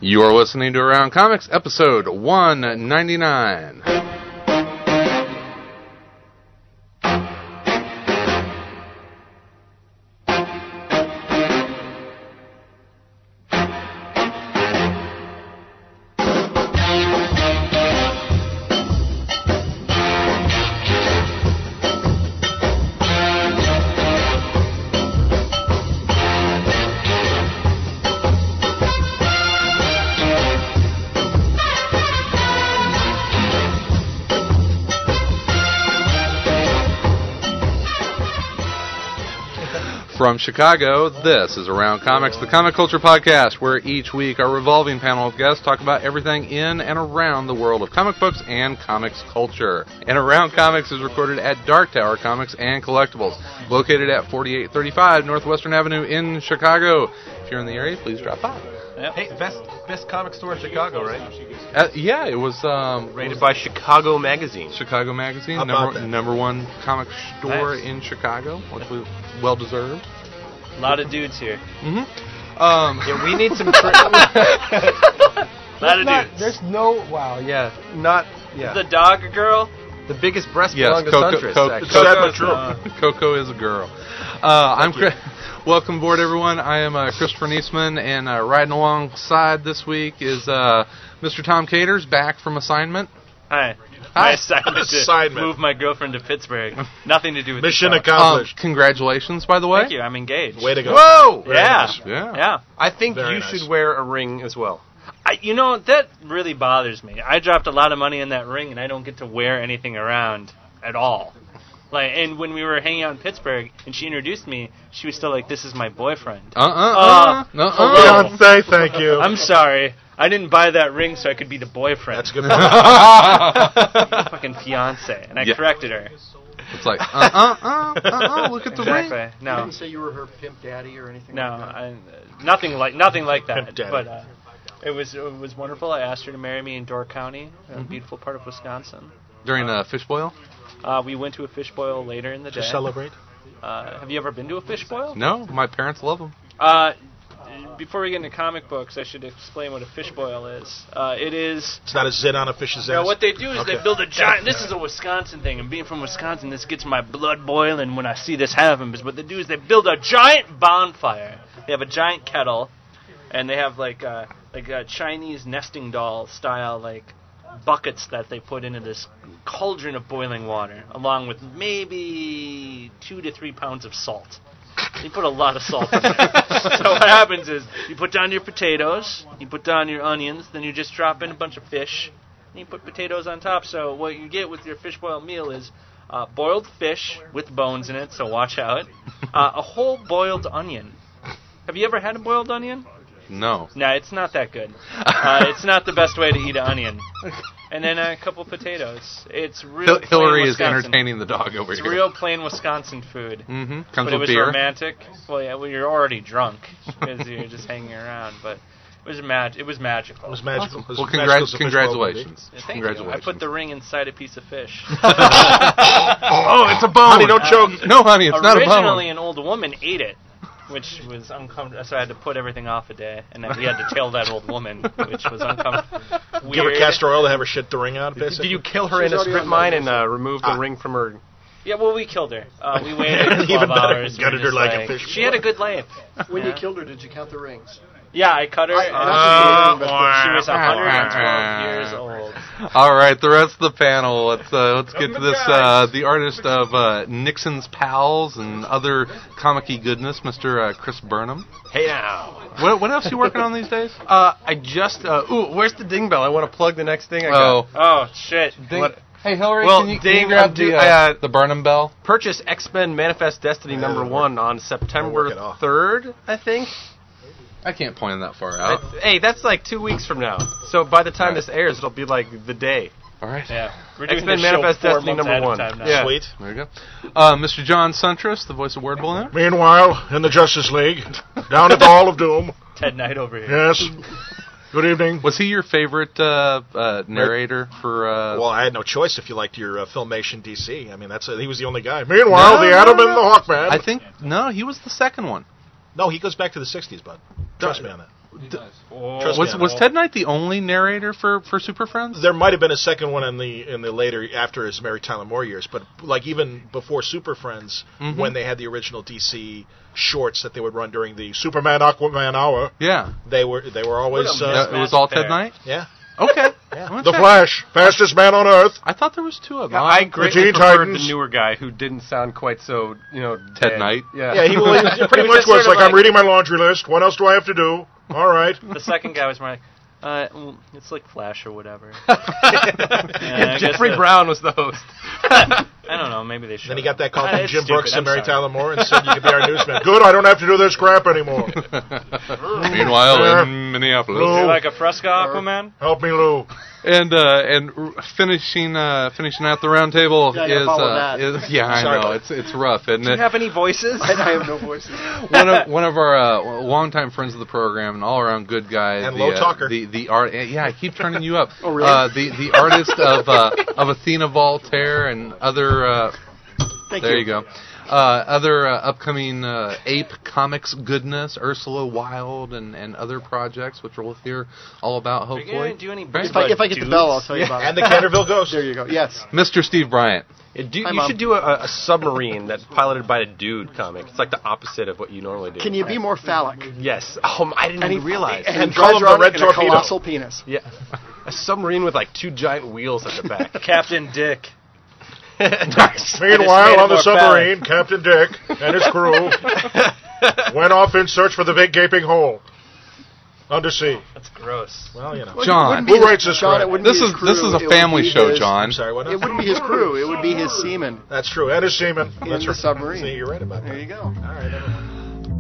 You're listening to Around Comics, episode 199. From Chicago, this is Around Comics, the comic culture podcast, where each week our revolving panel of guests talk about everything in and around the world of comic books and comics culture. And Around Comics is recorded at Dark Tower Comics and Collectibles, located at 4835 Northwestern Avenue in Chicago. If you're in the area, please drop by. Yep. Hey, best comic store in Chicago, right? Yeah, it was rated by Chicago Magazine. Chicago Magazine, number one comic store in Chicago, which was well deserved. A lot of dudes here. Mm-hmm. Yeah, we need some. A lot of dudes. There's no. Wow. Yeah. Not. Yeah. The dog girl. The biggest breast yes, belong to Suntress. Coco is a girl. I'm Chris. Welcome aboard, everyone. I am Christopher Niesman, and riding alongside this week is Mr. Tom Caters, back from assignment. Hi. My assignment to move my girlfriend to Pittsburgh. Nothing to do with mission accomplished. Congratulations, by the way. Thank you. I'm engaged. Way to go. Whoa! Yeah. I think Very you nice. should wear a ring as well. That really bothers me. I dropped a lot of money on that ring, and I don't get to wear anything around at all. And when we were hanging out in Pittsburgh, and she introduced me, she was still like, "This is my boyfriend." Fiancé, thank you. I'm sorry. I didn't buy that ring so I could be the boyfriend. That's a good. Fucking fiancé. And I corrected her. It's like, look at the Exactly. ring. No. You didn't say you were her pimp daddy or anything. No, like that? nothing like that. Pimp daddy. But it was wonderful. I asked her to marry me in Door County, a beautiful part of Wisconsin. During fish boil? We went to a fish boil later in the day. To celebrate? Have you ever been to a fish boil? No, my parents love them. Before we get into comic books, I should explain what a fish boil is. It's not a zit on a fish's ass? No, what they do is they build a giant... This is a Wisconsin thing, and being from Wisconsin, this gets my blood boiling when I see this happen, because what they do is they build a giant bonfire. They have a giant kettle, and they have like a Chinese nesting doll style, buckets that they put into this cauldron of boiling water, along with maybe 2 to 3 pounds of salt. You put a lot of salt in there. So what happens is you put down your potatoes, you put down your onions, then you just drop in a bunch of fish, and you put potatoes on top. So what you get with your fish boil meal is boiled fish with bones in it, so watch out. A whole boiled onion. Have you ever had a boiled onion? No. No, it's not that good. It's not the best way to eat an onion. And then a couple potatoes. It's real plain Hillary is Wisconsin. entertaining the dog over It's here. real plain Wisconsin food. Mm-hmm. Comes But with it was beer. romantic. Well, yeah, you're already drunk because you're just hanging around. But it was magical. It was magical. Well, Magical as a fish boil congratulations. Yeah, thank Congratulations. you. I put the ring inside a piece of fish. Oh, it's a bone. Honey, don't choke. No, honey, it's not a bone. Originally, an old woman ate it, which was uncomfortable. So I had to put everything off a day, and then we had to tail that old woman, which was uncomfortable. Give her castor oil to have her shit the ring out, Did basically? you kill her in a strip mine and remove the ring from her? Yeah, well, we killed her. We waited for 12 Even better, hours. gutted We were her just like a fish. She had a good life. When you killed her, did you count the rings? Yeah, I cut her. She was 112 years old. All right, the rest of the panel. Let's get to this. The artist of Nixon's Pals and other comic-y goodness, Mr. Chris Burnham. Hey now. What else are you working on these days? I just. Where's the ding bell? I want to plug the next thing I got. Oh shit. Hey, Hillary, Well, can you Ding, grab the Burnham bell? Purchase X-Men Manifest Destiny #1 on September 3rd, I think. I can't point that far out. Hey, that's like 2 weeks from now. So by the time this airs, it'll be like the day. All right. Yeah. We're doing X-Men this show Manifest 4 Destiny months ahead of #1. time now. Yeah. Sweet. There you go. Mr. John Suntress, the voice of Word Balloon. Meanwhile, in the Justice League, down at the Hall of Doom. Ted Knight over here. Yes. Good evening. Was he your favorite narrator for... Well, I had no choice if you liked your Filmation DC. I mean, he was the only guy. Meanwhile, the Atom and the Hawkman. I think... No, he was the second one. No, he goes back to the 60s, bud. Trust me on that. Was Ted Knight the only narrator for Super Friends? There might have been a second one in the later, after his Mary Tyler Moore years, but like even before Super Friends, when they had the original DC shorts that they would run during the Superman Aquaman hour, they were always it was all Ted Knight. Yeah. Okay. Yeah. The Flash, fastest man on Earth. I thought there was two of them. Yeah, I greatly preferred the newer guy who didn't sound quite so, Ted Knight. Yeah, he pretty much was like, I'm reading my laundry list. What else do I have to do? All right. The second guy was more like, it's like Flash or whatever. Jeffrey Brown was the host. I don't know, maybe they should. Then he got that call from Jim Brooks and Mary Tyler Moore and said, you can be our newsman. Good, I don't have to do this crap anymore. Meanwhile, in Minneapolis. You're like a Fresca Aquaman? Help me, Lou. And finishing out the round table I know it's rough, isn't it? Do you have any voices? I have no voices. one of our longtime friends of the program and all around good guy, and low talker. The art. Yeah, I keep turning you up. Oh, really? The artist of Athena Voltaire and other. There you go. Other upcoming Ape Comics goodness, Ursula Wilde, and other projects, which we'll hear all about, hopefully. Are you going to do any if I get the bell, I'll tell you about it. And the Canterville Ghost. There you go. Yes. Mr. Steve Bryant. You should do a submarine that's piloted by a dude comic. It's like the opposite of what you normally do. Can you be more phallic? Yes. Oh, I didn't even realize. And call him the Red Torpedo. A colossal penis. Yeah. A submarine with like two giant wheels at the back. Captain Dick. Nice. Meanwhile, on the submarine, Captain Dick and his crew went off in search for the big gaping hole undersea. That's gross. Well, John, who writes this? John, this is a family show, John. I'm sorry, what? It wouldn't be his crew. It would be his seamen. That's true, and his seamen. In the submarine. See, you're right about that. There you go. All right, never mind.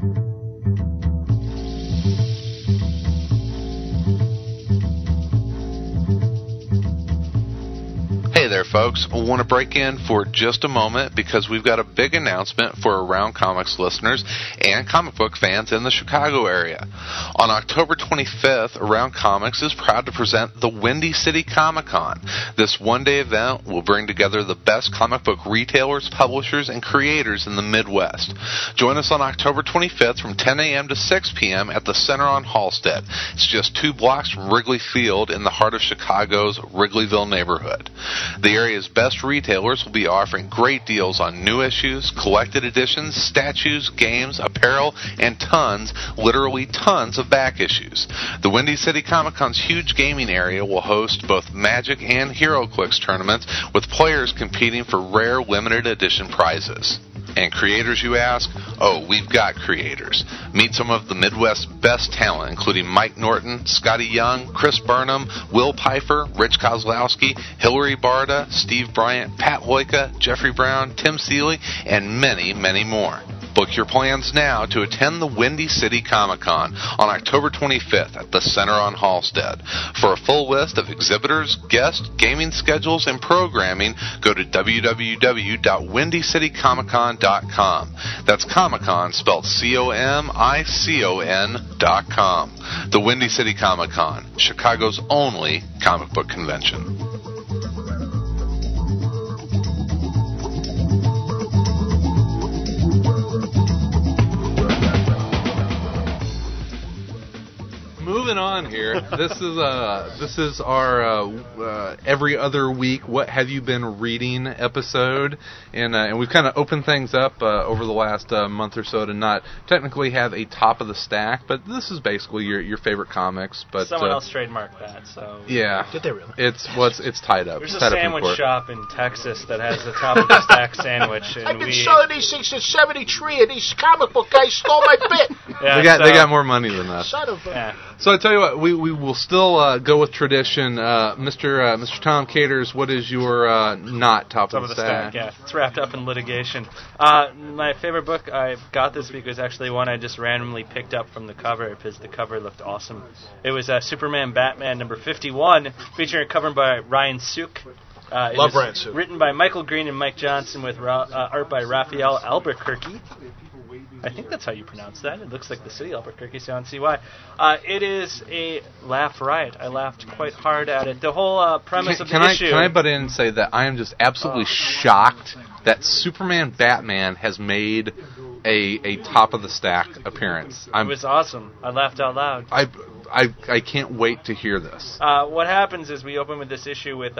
Hey there, folks. I want to break in for just a moment because we've got a big announcement for Around Comics listeners and comic book fans in the Chicago area. On October 25th, Around Comics is proud to present the Windy City Comic Con. This one-day event will bring together the best comic book retailers, publishers, and creators in the Midwest. Join us on October 25th from 10 a.m. to 6 p.m. at the Center on Halstead. It's just 2 blocks from Wrigley Field in the heart of Chicago's Wrigleyville neighborhood. The area's best retailers will be offering great deals on new issues, collected editions, statues, games, apparel, and tons, literally tons of back issues. The Windy City Comic Con's huge gaming area will host both Magic and HeroClix tournaments with players competing for rare limited edition prizes. And creators, you ask? Oh, we've got creators. Meet some of the Midwest's best talent, including Mike Norton, Scotty Young, Chris Burnham, Will Pfeiffer, Rich Kozlowski, Hillary Barda, Steve Bryant, Pat Loika, Jeffrey Brown, Tim Seeley, and many, many more. Book your plans now to attend the Windy City Comic Con on October 25th at the Center on Halstead. For a full list of exhibitors, guests, gaming schedules, and programming, go to www.windycitycomiccon.com. That's Comic-Con spelled COMICON.com. The Windy City Comic Con, Chicago's only comic book convention. Moving on here, this is our every other week "What Have You Been Reading" episode, and we've kind of opened things up over the last month or so to not technically have a top of the stack, but this is basically your favorite comics. But someone else trademarked that, so yeah, did they really? It's tied up. There's a sandwich shop in Texas that has the top of the stack sandwich, and I've been selling these things since '73, and these comic book guys stole my bit. Yeah, they got more money than us. Son of a... Yeah. So I tell you what, we will still go with tradition. Mr. Tom Caters, what is your not top of the stack? Yeah, it's wrapped up in litigation. My favorite book I got this week was actually one I just randomly picked up from the cover because the cover looked awesome. It was Superman Batman number 51, featuring a cover by Ryan Sook. Love Ryan Sook. Written by Michael Green and Mike Johnson with art by Raphael Albuquerque. I think that's how you pronounce that. It looks like the city Albuquerque, so I don't see why. It is a laugh riot. I laughed quite hard at it. The whole premise of the issue... Can I butt in and say that I am just absolutely shocked that Superman Batman has made a top of the stack appearance. It was awesome. I laughed out loud. I can't wait to hear this. What happens is we open with this issue with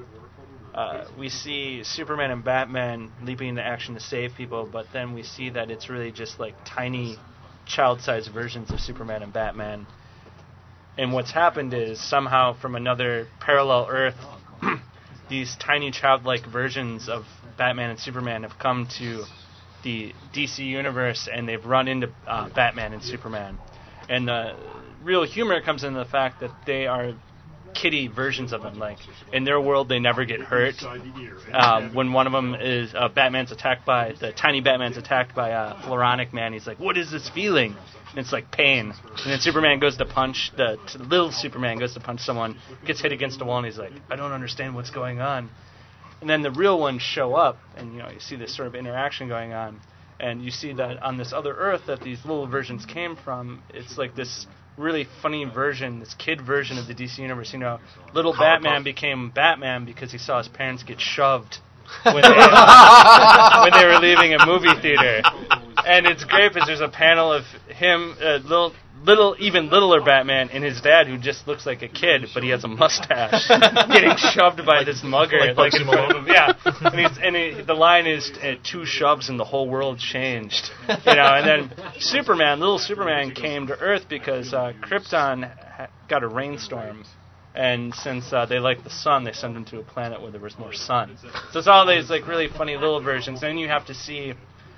we see Superman and Batman leaping into action to save people, but then we see that it's really just like tiny child-sized versions of Superman and Batman. And what's happened is somehow from another parallel Earth, these tiny childlike versions of Batman and Superman have come to the DC universe, and they've run into Batman and Superman. And the real humor comes in the fact that they are kiddie versions of them. Like, in their world, they never get hurt. When one of them is, the tiny Batman's attacked by a Floronic Man, he's like, "What is this feeling?" And it's like pain. And then Superman goes to punch, little Superman goes to punch someone, gets hit against a wall, and he's like, "I don't understand what's going on." And then the real ones show up, and you see this sort of interaction going on. And you see that on this other Earth that these little versions came from, it's like this really funny version, this kid version of the DC universe. Little Batman became Batman because he saw his parents get shoved when they were leaving a movie theater. And it's great because there's a panel of him, even littler Batman, and his dad, who just looks like a kid, but he has a mustache, getting shoved by this mugger in front of him. Yeah, and the line is 2 shoves and the whole world changed. And then little Superman came to Earth because Krypton got a rainstorm. And since they like the sun, they sent him to a planet where there was more sun. So it's all these like really funny little versions. Then you have to see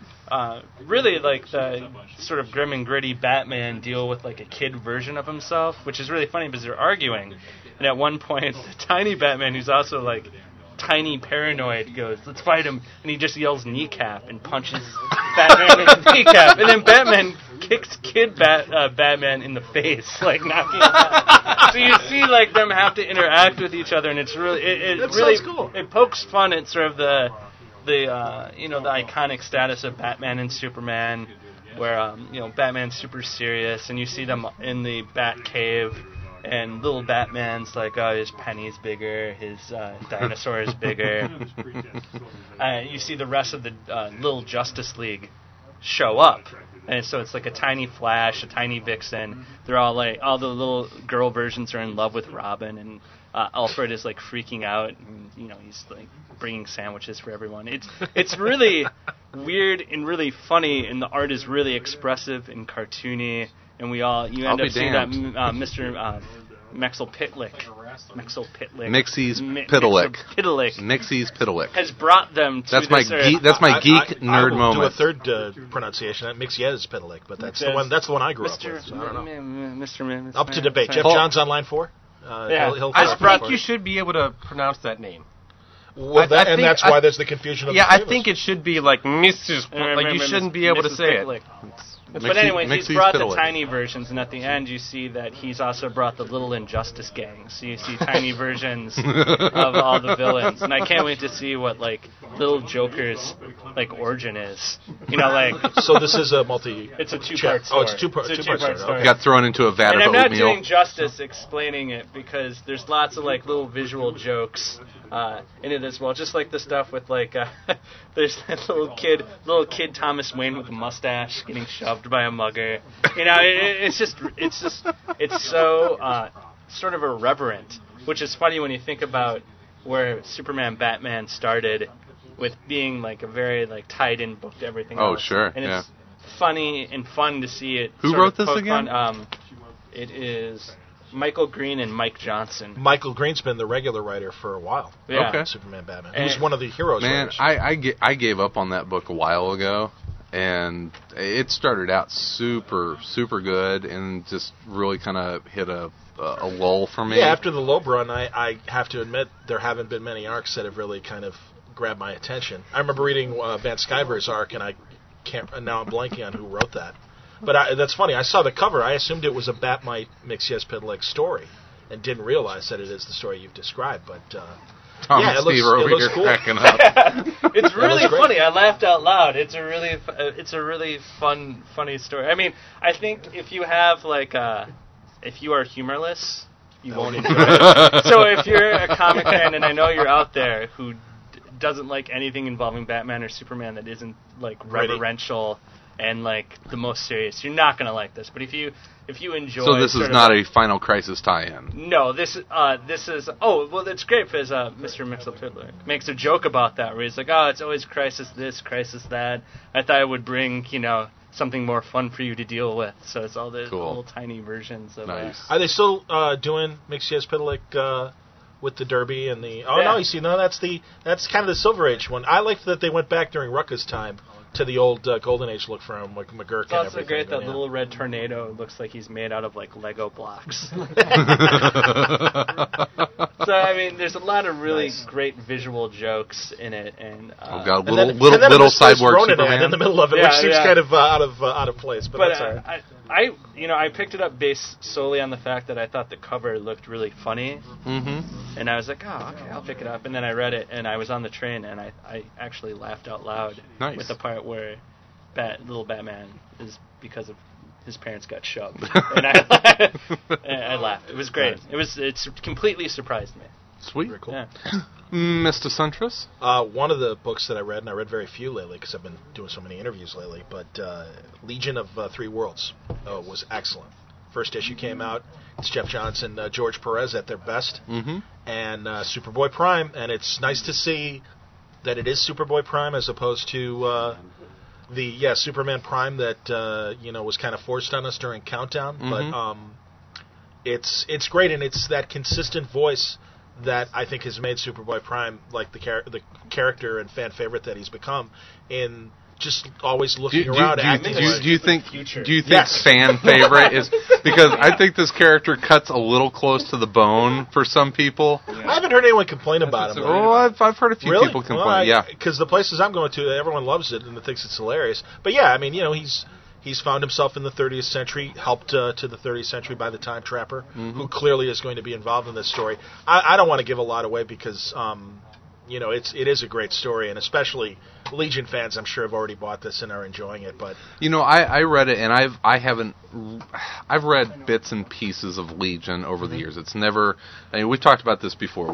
really like the sort of grim and gritty Batman deal with like a kid version of himself, which is really funny because they're arguing. And at one point, the tiny Batman, who's also like tiny paranoid, goes, "Let's fight him," and he just yells "kneecap" and punches Batman in the kneecap, and then Batman kicks kid Batman in the face, like knocking him out. So you see like them have to interact with each other, and it's really it really cool. It pokes fun at sort of the iconic status of Batman and Superman, where Batman's super serious, and you see them in the Bat Cave, and little Batman's like, "Oh, his penny's bigger, his dinosaur is bigger." You see the rest of the little Justice League show up, and so it's like a tiny Flash, a tiny Vixen. They're all like, all the little girl versions are in love with Robin, and Alfred is like freaking out, and he's like bringing sandwiches for everyone. It's really weird and really funny, and the art is really expressive and cartoony, and you end up seeing that Mr. Mxyzptlk has brought them to that's my geek nerd moment. Do a third pronunciation. That Mxyzptlk, but that's the one. That's the one I grew up with. So I don't know. Mr. Up to debate. Jeff Johns on line 4. I think you should be able to pronounce that name. Well, that's why there's the confusion. I think it should be like Mrs. Like you shouldn't be able to say it. But anyway, he's brought the tiny versions, and at the end you see that he's also brought the Little Injustice gang. So you see tiny versions of all the villains, and I can't wait to see what like Little Joker's like origin is. So this is a multi. It's a 2-part story. Oh, it's a two-part story. Got thrown into a vat of oatmeal. And I'm not doing justice explaining it because there's lots of like little visual jokes in it as well. Just like the stuff with like there's that little kid Thomas Wayne with a mustache getting shoved by a mugger. It's so sort of irreverent, which is funny when you think about where Superman Batman started with being like a very like tied in book to everything else. Oh, sure. And it's funny and fun to see it. Who wrote this again? It is Michael Green and Mike Johnson. Michael Green's been the regular writer for a while. Yeah. Okay. Superman Batman. He's one of the heroes. Man, I gave up on that book a while ago, and it started out super, super good and just really kind of hit a lull for me. Yeah, after the Loeb run, I have to admit there haven't been many arcs that have really kind of grabbed my attention. I remember reading Van Sciver's arc, and now I'm blanking on who wrote that. But that's funny. I saw the cover. I assumed it was a Batmite Mxyzptlk story and didn't realize that it is the story you've described. But Thomas Steve over here cool. cracking up. It's really funny. I laughed out loud. It's a really funny story. I mean, I think if you have like if you are humorless, you won't enjoy it. So if you're a comic fan, and I know you're out there who doesn't like anything involving Batman or Superman that isn't like reverential and like the most serious. You're not gonna like this, but if you enjoy, so this is not a Final Crisis tie-in. No, this is. Oh, well, it's great because Mr. Mixel-Piddler makes a joke about that, where he's like, "Oh, it's always crisis this, crisis that." I thought it would bring, something more fun for you to deal with. So it's all the little tiny versions of. Nice. Are they still doing Mixel-Piddler with the Derby and the? Oh no, you see, that's kind of the Silver Age one. I like that they went back during Rucka's time to the old Golden Age look for him, like McGurk and everything. It's also great that little red tornado looks like he's made out of like Lego blocks. So I mean, there's a lot of really great visual jokes in it, and little cyborg Superman in the middle of it, which seems kind of out of place. But that's all right. I picked it up based solely on the fact that I thought the cover looked really funny, and I was like, oh, okay, I'll pick it up. And then I read it, and I was on the train, and I actually laughed out loud with the part where little Batman is because of his parents got shoved, and I laughed. It was great. It's completely surprised me. Sweet. Very cool. Yeah. Mr. Suntress? One of the books that I read, and I read very few lately because I've been doing so many interviews lately, but Legion of Three Worlds was excellent. First issue came out. It's Jeff Johnson, George Perez at their best, and Superboy Prime, and it's nice to see that it is Superboy Prime as opposed to the Superman Prime that was kind of forced on us during Countdown. But it's great, and it's that consistent voice that I think has made Superboy Prime like the character and fan favorite that he's become in just always looking around, acting. Do you think fan favorite is because I think this character cuts a little close to the bone for some people. I haven't heard anyone complain about him. Oh, I've heard a few people complain. Because the places I'm going to, everyone loves it and thinks it's hilarious. But yeah, I mean, he's found himself in the 30th century, helped to the 30th century by the Time Trapper, who clearly is going to be involved in this story. I don't want to give a lot away because it is a great story, and especially Legion fans, I'm sure, have already bought this and are enjoying it. But I read it, and I've read bits and pieces of Legion over the years. It's never. I mean, we've talked about this before.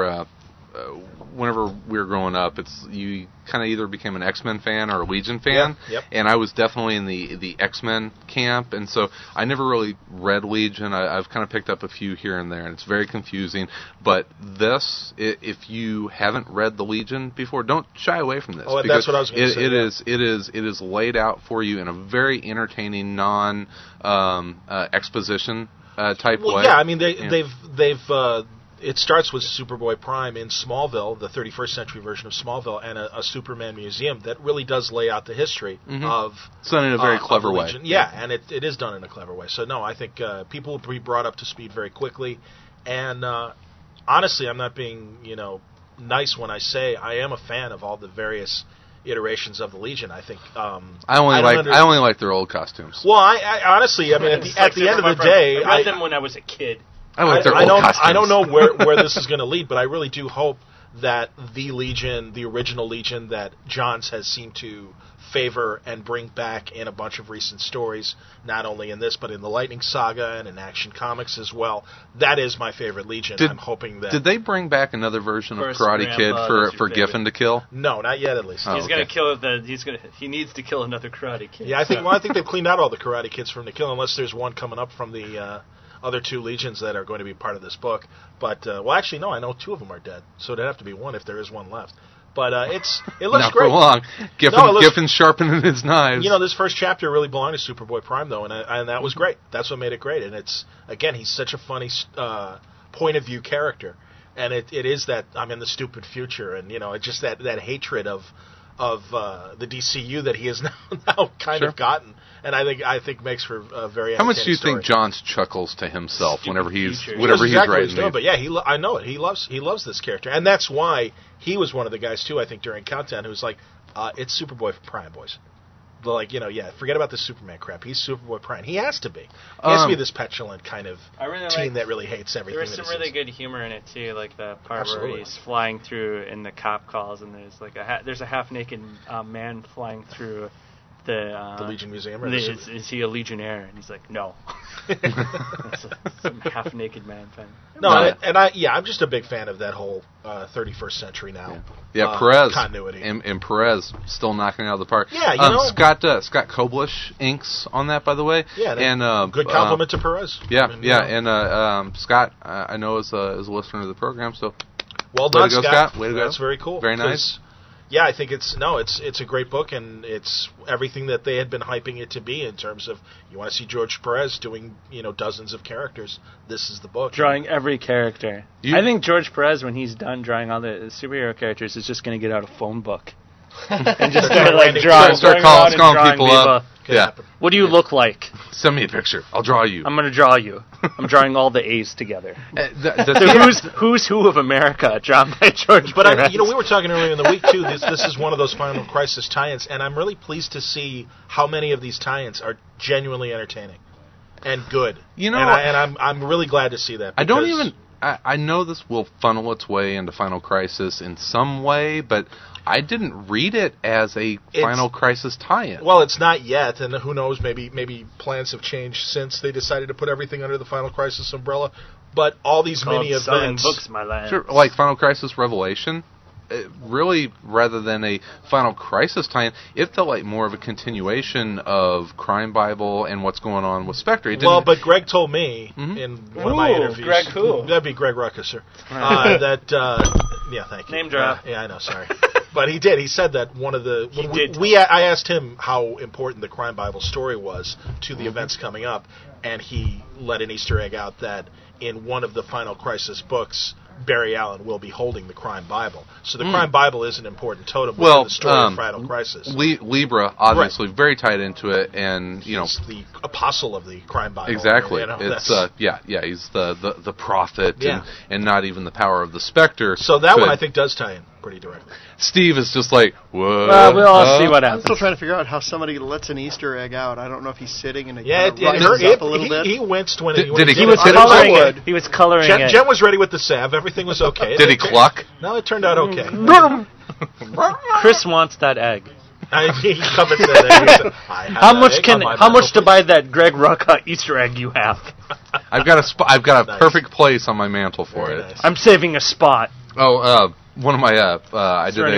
Whenever we were growing up, you kind of either became an X-Men fan or a Legion fan, and I was definitely in the X-Men camp, and so I never really read Legion. I've kind of picked up a few here and there, and it's very confusing. But this, if you haven't read the Legion before, don't shy away from this. Oh, that's what I was going to say. It is laid out for you in a very entertaining, exposition type way. Yeah, I mean they've it starts with Superboy Prime in Smallville, the 31st century version of Smallville, and a Superman museum that really does lay out the history of. It's done in a very clever way. Yeah, and it is done in a clever way. So no, I think people will be brought up to speed very quickly. And honestly, I'm not being nice when I say I am a fan of all the various iterations of the Legion. I think I only like their old costumes. Well, I honestly, I mean, at the end of the day, I read them when I was a kid. I don't know where this is going to lead, but I really do hope that the Legion, the original Legion that Johns has seemed to favor and bring back in a bunch of recent stories, not only in this, but in the Lightning Saga and in Action Comics as well. That is my favorite Legion. I'm hoping that... Did they bring back another version of Karate Kid for Giffen to kill? No, not yet, at least. He's going to kill he needs to kill another Karate Kid. Yeah, I think they've cleaned out all the Karate Kids from the kill, unless there's one coming up from the... other two Legions that are going to be part of this book. But, actually, no, I know two of them are dead. So it'd have to be one if there is one left. But it looks not great. For long. Giffen's sharpening his knives. This first chapter really belonged to Superboy Prime, though, and that was great. That's what made it great. And he's such a funny point of view character. And it is that I'm in the stupid future, and, it's just that hatred of the DCU that he has now kind of gotten. And I think makes for a very. How much do you think Johns chuckles to himself whenever he's writing? But yeah, I know it. He loves this character, and that's why he was one of the guys too. I think during Countdown, who was like, "It's Superboy Prime, boys." Like forget about the Superman crap. He's Superboy Prime. He has to be. He has to be this petulant kind of teen that really hates everything. There was some really good humor in it too, like the part where he's flying through in the cop calls, and there's like there's a half naked man flying through the Legion Museum? Or is he a Legionnaire? And he's like, no. It's some half-naked man thing. No, I'm just a big fan of that whole 31st century now. Yeah, Perez continuity and Perez still knocking it out of the park. Yeah, you know, Scott Koblish inks on that, by the way. Yeah, and good compliment to Perez. Yeah, and Scott, I know is a listener to the program, so well done, way to go, Scott. Way to go. That's very cool. Very nice. Yeah, I think it's a great book, and it's everything that they had been hyping it to be in terms of you want to see George Perez doing dozens of characters. This is the book. Drawing every character. I think George Perez, when he's done drawing all the superhero characters, is just going to get out a phone book and just start calling people up. Yeah. What do you look like? Send me a picture. I'll draw you. I'm going to draw you. I'm drawing all the A's together. So who's who of America, drawn by George Perez. But we were talking earlier in the week too. This is one of those Final Crisis tie-ins, and I'm really pleased to see how many of these tie-ins are genuinely entertaining and good. I'm really glad to see that. I know this will funnel its way into Final Crisis in some way, but I didn't read it as a Final Crisis tie-in. Well, it's not yet, and who knows, maybe plans have changed since they decided to put everything under the Final Crisis umbrella. But all these mini events... books, my lad. Sure, like Final Crisis Revelation, really, rather than a Final Crisis tie-in, it felt like more of a continuation of Crime Bible and what's going on with Spectre. Well, but Greg told me in one of my interviews... Greg who? That'd be Greg Ruckus, sir. Yeah, thank you. Name drop. Yeah, I know, sorry. But he did. He said that one of the... I asked him how important the Crime Bible story was to the events coming up, and he let an Easter egg out that in one of the Final Crisis books, Barry Allen will be holding the Crime Bible. So the Crime Bible is an important totem within the story of Final Crisis. Libra, obviously, very tied into it, and he's the apostle of the Crime Bible. Exactly. It's he's the prophet, and not even the power of the Spectre. So that one I think does tie in pretty directly. Steve is just like, what? Well, we'll all see what happens. I'm still trying to figure out how somebody lets an Easter egg out. I don't know if he's sitting and it rises up a little bit. He winced when he was coloring it. He was coloring it. Jen was ready with the salve. Everything was okay. Did he cluck? No, it turned out okay. Chris wants that egg. He commented that. How much to buy that Greg Rucka Easter egg you have? I've got a perfect place on my mantle for it. Nice. I'm saving a spot. Oh, one of my I did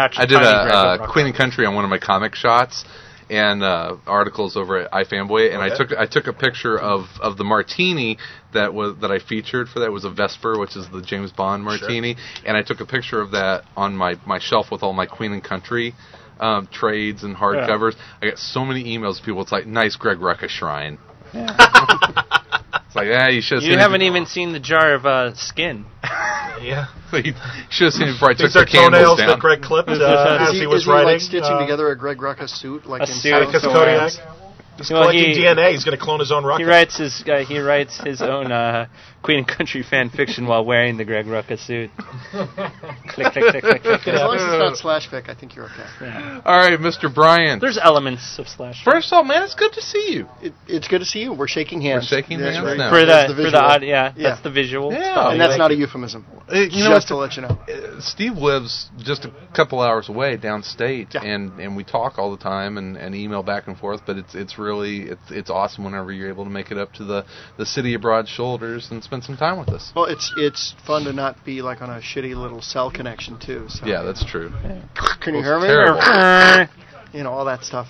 a Queen and Country on one of my comic shots and articles over at iFanboy, and I took a picture of the martini that I featured for that. It was a Vesper, which is the James Bond martini, and I took a picture of that on my shelf with all my Queen and Country trades and hardcovers. I got so many emails of people. It's like, nice Greg Rucka shrine. Yeah. It's like, you should have seen. You haven't even seen the jar of skin. Yeah. You should have seen it before I took the candles down. That Greg clipped as he was writing. Is he stitching together a Greg Rucka suit? Like a suit. He's collecting DNA. He's going to clone his own Rucka. He writes his own Queen and Country fan fiction while wearing the Greg Rucka suit. Click, click, click, click, click. As long as it's not slash fic, I think you're okay. Yeah. All right, Mr. Bryan. There's elements of slash fic. First of all, man, it's good to see you. It's good to see you. We're shaking hands. That's now. That's the visual. Yeah. And that's not a euphemism. Just to let you know. Steve lives just a couple hours away downstate, and we talk all the time and email back and forth, but it's really awesome whenever you're able to make it up to the city of Broad Shoulders and spend some time with us. Well, it's fun to not be like on a shitty little cell connection too. So. Yeah, that's true. Can you hear me? Terrible. All that stuff.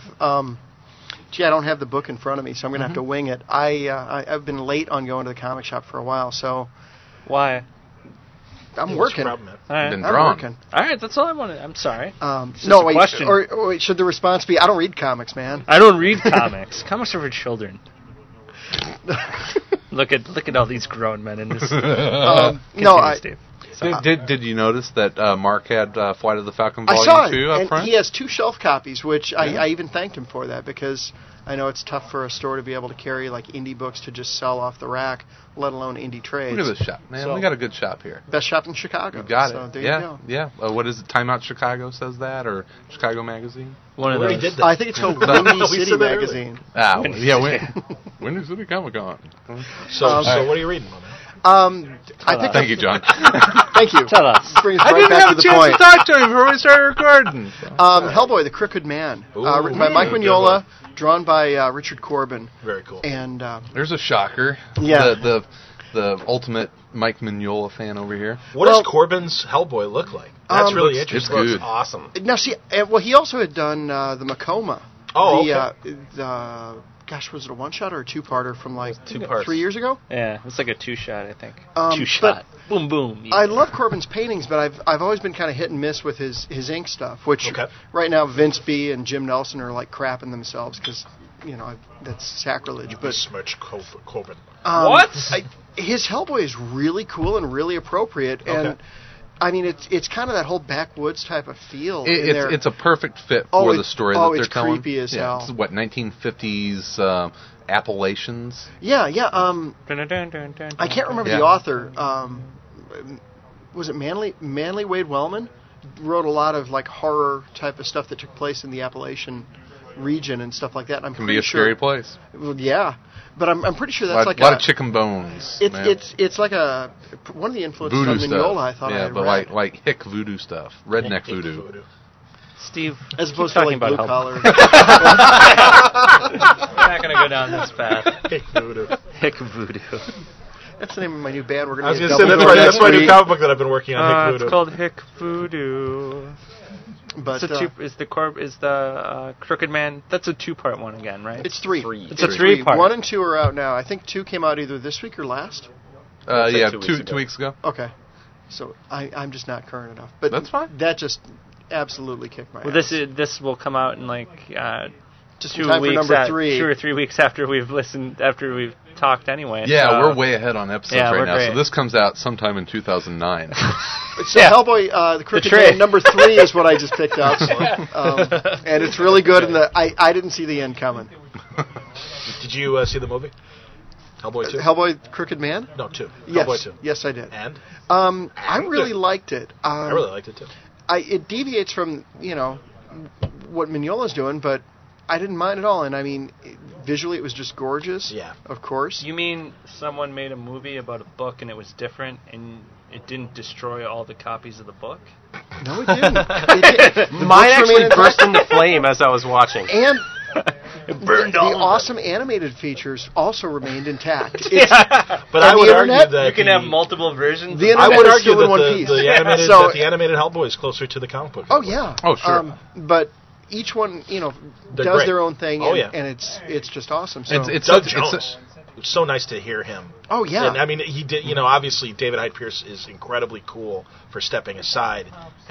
I don't have the book in front of me, so I'm going to have to wing it. I've been late on going to the comic shop for a while, so... Why? I'm working. All right. Been I'm drawn. working. All right, that's all I wanted. I'm sorry. Question. Or wait, should the response be, I don't read comics, man? I don't read comics. Comics are for children. Look at all these grown men in this. Steve. Did you notice that Mark had Flight of the Falcon Volume 2 up front? He has 2 shelf copies, which I even thanked him for that, because I know it's tough for a store to be able to carry like indie books to just sell off the rack, let alone indie trades. Look at this shop, man. So, we got a good shop here. Best shop in Chicago. You got it. So there you go. Yeah. What is it? Time Out Chicago says that, or Chicago Magazine? One of those. Did that. I think it's called Windy City Magazine. Windy City Comic Con. So what are you reading, man? Thank you, John. Thank you. Tell us. Brings us I right didn't back have to a the chance point. to talk to him before we started recording. Hellboy, the Crooked Man, written by Mike good Mignola, drawn by Richard Corbin. Very cool. And There's a shocker. Yeah. The ultimate Mike Mignola fan over here. What does Corbin's Hellboy look like? That's really interesting. It's good. Awesome. now, see, he also had done the Macoma. Oh, okay. Gosh, was it a one-shot or a two-parter from like 2 parts. 3 years ago? Yeah, it's like a 2-shot, I think. 2-shot. Boom, boom. Yeah. I love Corbin's paintings, but I've always been kind of hit and miss with his ink stuff. Which right now Vince B. and Jim Nelson are like crapping themselves because that's sacrilege. You but besmirch Corbin. What? His Hellboy is really cool and really appropriate, and I mean it's kind of that whole backwoods type of feel. It's a perfect fit for the story that they're telling. Oh, it's creepy as hell. It's what 1950s Appalachians. Yeah. I can't remember the author. Was it Manly Wade Wellman? Wrote a lot of like horror type of stuff that took place in the Appalachian region and stuff like that. And Can be a scary place. Well, yeah, but I'm pretty sure that's a lot of chicken bones. It's like one of the influences voodoo on Mignola. stuff. I thought I had but read. like hick voodoo stuff, redneck voodoo. Steve, as opposed to like blue collar. We're not going to go down this path. Hick voodoo. Hick voodoo. That's the name of my new band. We're I going was to going to say that's my new comic book that I've been working on. Hick voodoo. It's called Hick Voodoo. But is the Crooked Man? That's a 2-part one again, right? It's 3. It's a 3-part. 1 and 2 are out now. I think 2 came out either this week or last. Yeah, 2 weeks ago. Okay, so I'm just not current enough. But that's fine. That just absolutely kicked my ass. This will come out in like just 2 time weeks for number 3. 2 or 3 weeks after we've talked anyway. Yeah, so. We're way ahead on episodes right now. Great. So this comes out sometime in 2009. So Hellboy, the Crooked Man, number 3 is what I just picked up, and it's really good. And I didn't see the end coming. Did you see the movie? Hellboy 2? Hellboy Crooked Man? No, 2. Yes. Hellboy 2. Yes, I did. And? I really liked it. I really liked it too. It deviates from what Mignola's doing, but I didn't mind at all. And I mean, visually, it was just gorgeous. Yeah, of course. You mean someone made a movie about a book and it was different, and it didn't destroy all the copies of the book? No, it didn't. Mine actually burst into flame as I was watching. And the awesome animated features also remained intact. But I would argue that you can have multiple versions. I would argue that the animated Hellboy is closer to the comic book. Oh yeah. Oh sure. But each one, does their own thing, and it's just awesome. So it's Doug Jones. It's so nice to hear him. Oh yeah. And I mean, he did. Obviously, David Hyde Pierce is incredibly cool for stepping aside,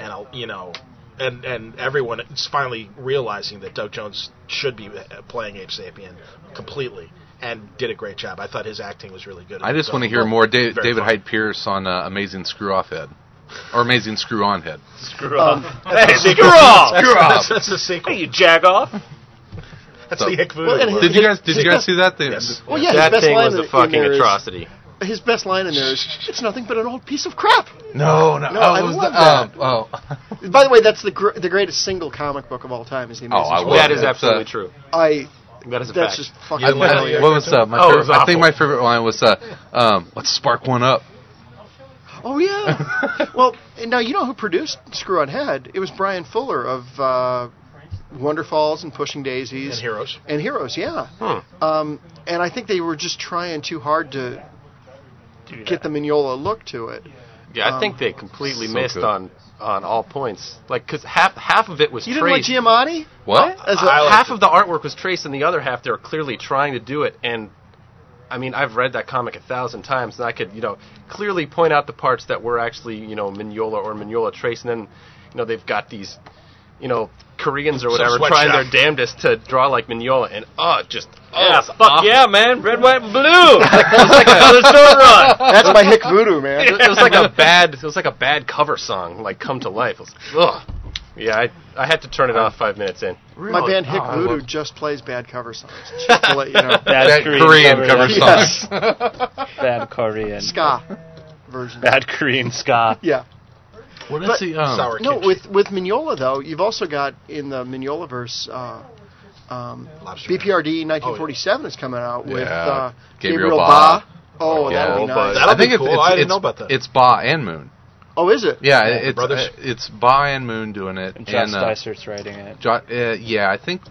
and and everyone is finally realizing that Doug Jones should be playing Abe Sapien completely, and did a great job. I thought his acting was really good. I just want to hear more David Hyde Pierce on Amazing Screw Off Head. Or Amazing Screw On Head. Screw off. Screw off. That's the sequel. Hey, you jag off. That's the Hick Voodoo. Did you guys see that? Yes. Well, yeah, that his best thing line was a fucking atrocity. His best line in there is, "It's nothing but an old piece of crap." No. I love that. By the way, that's the greatest single comic book of all time. Is the Amazing Screw That is absolutely true. That is a that's fact. just fucking brilliant. What was I think my favorite line was, "Let's spark one up." Oh yeah. Well, now you know who produced Screw on Head? It was Brian Fuller of Wonder Falls and Pushing Daisies and Heroes. Yeah. And I think they were just trying too hard to get the Mignola look to it. Yeah, I think they completely missed on all points. Like, because half of it was traced. You didn't like Giamatti? What? Half of the artwork was traced, and the other half they were clearly trying to do it. And I mean, I've read that comic 1,000 times, and I could, clearly point out the parts that were actually, Mignola or Mignola traced, and then, they've got these, Koreans or whatever trying their damnedest to draw like Mignola, and yeah, man, red, white, and blue. It was like another sword run. That's my Hick Voodoo, man. It was like a bad cover song, like come to life. It was, yeah, I had to turn it off 5 minutes in. Really? My band Hick Voodoo just plays bad cover songs. Just to let you know. Bad Korean cover songs. Bad Korean. Ska version. Bad Korean ska. Yeah. What is sour no, with Mignola though, you've also got in the Mignolaverse, BPRD 1947 is coming out with Gabriel Ba Oh, that'd be nice. That'll be cool. I didn't know about that. It's Ba and Moon. Oh, is it? Yeah, it's Ba and Moon doing it. And Josh Dysart's writing it. Yeah, I think,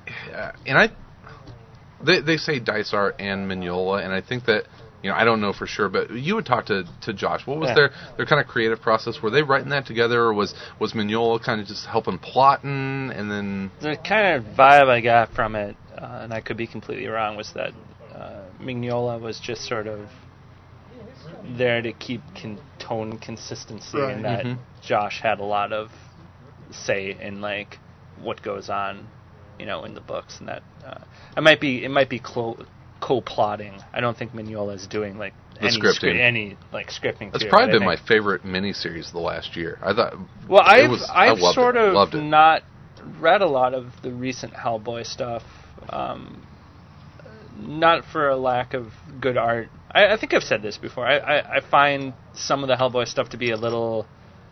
they say Dysart and Mignola, and I think that, I don't know for sure, but you would talk to Josh. What was their kind of creative process? Were they writing that together, or was Mignola kind of just helping plotting, and then... The kind of vibe I got from it, and I could be completely wrong, was that Mignola was just sort of there to keep tone consistency, and that Josh had a lot of say in like what goes on, in the books, and that it might be co-plotting. I don't think Mignola is doing like any scripting. That's probably been my favorite miniseries of the last year. I thought. Well, I've sort of not read a lot of the recent Hellboy stuff. Not for a lack of good art. I think I've said this before. I find some of the Hellboy stuff to be a little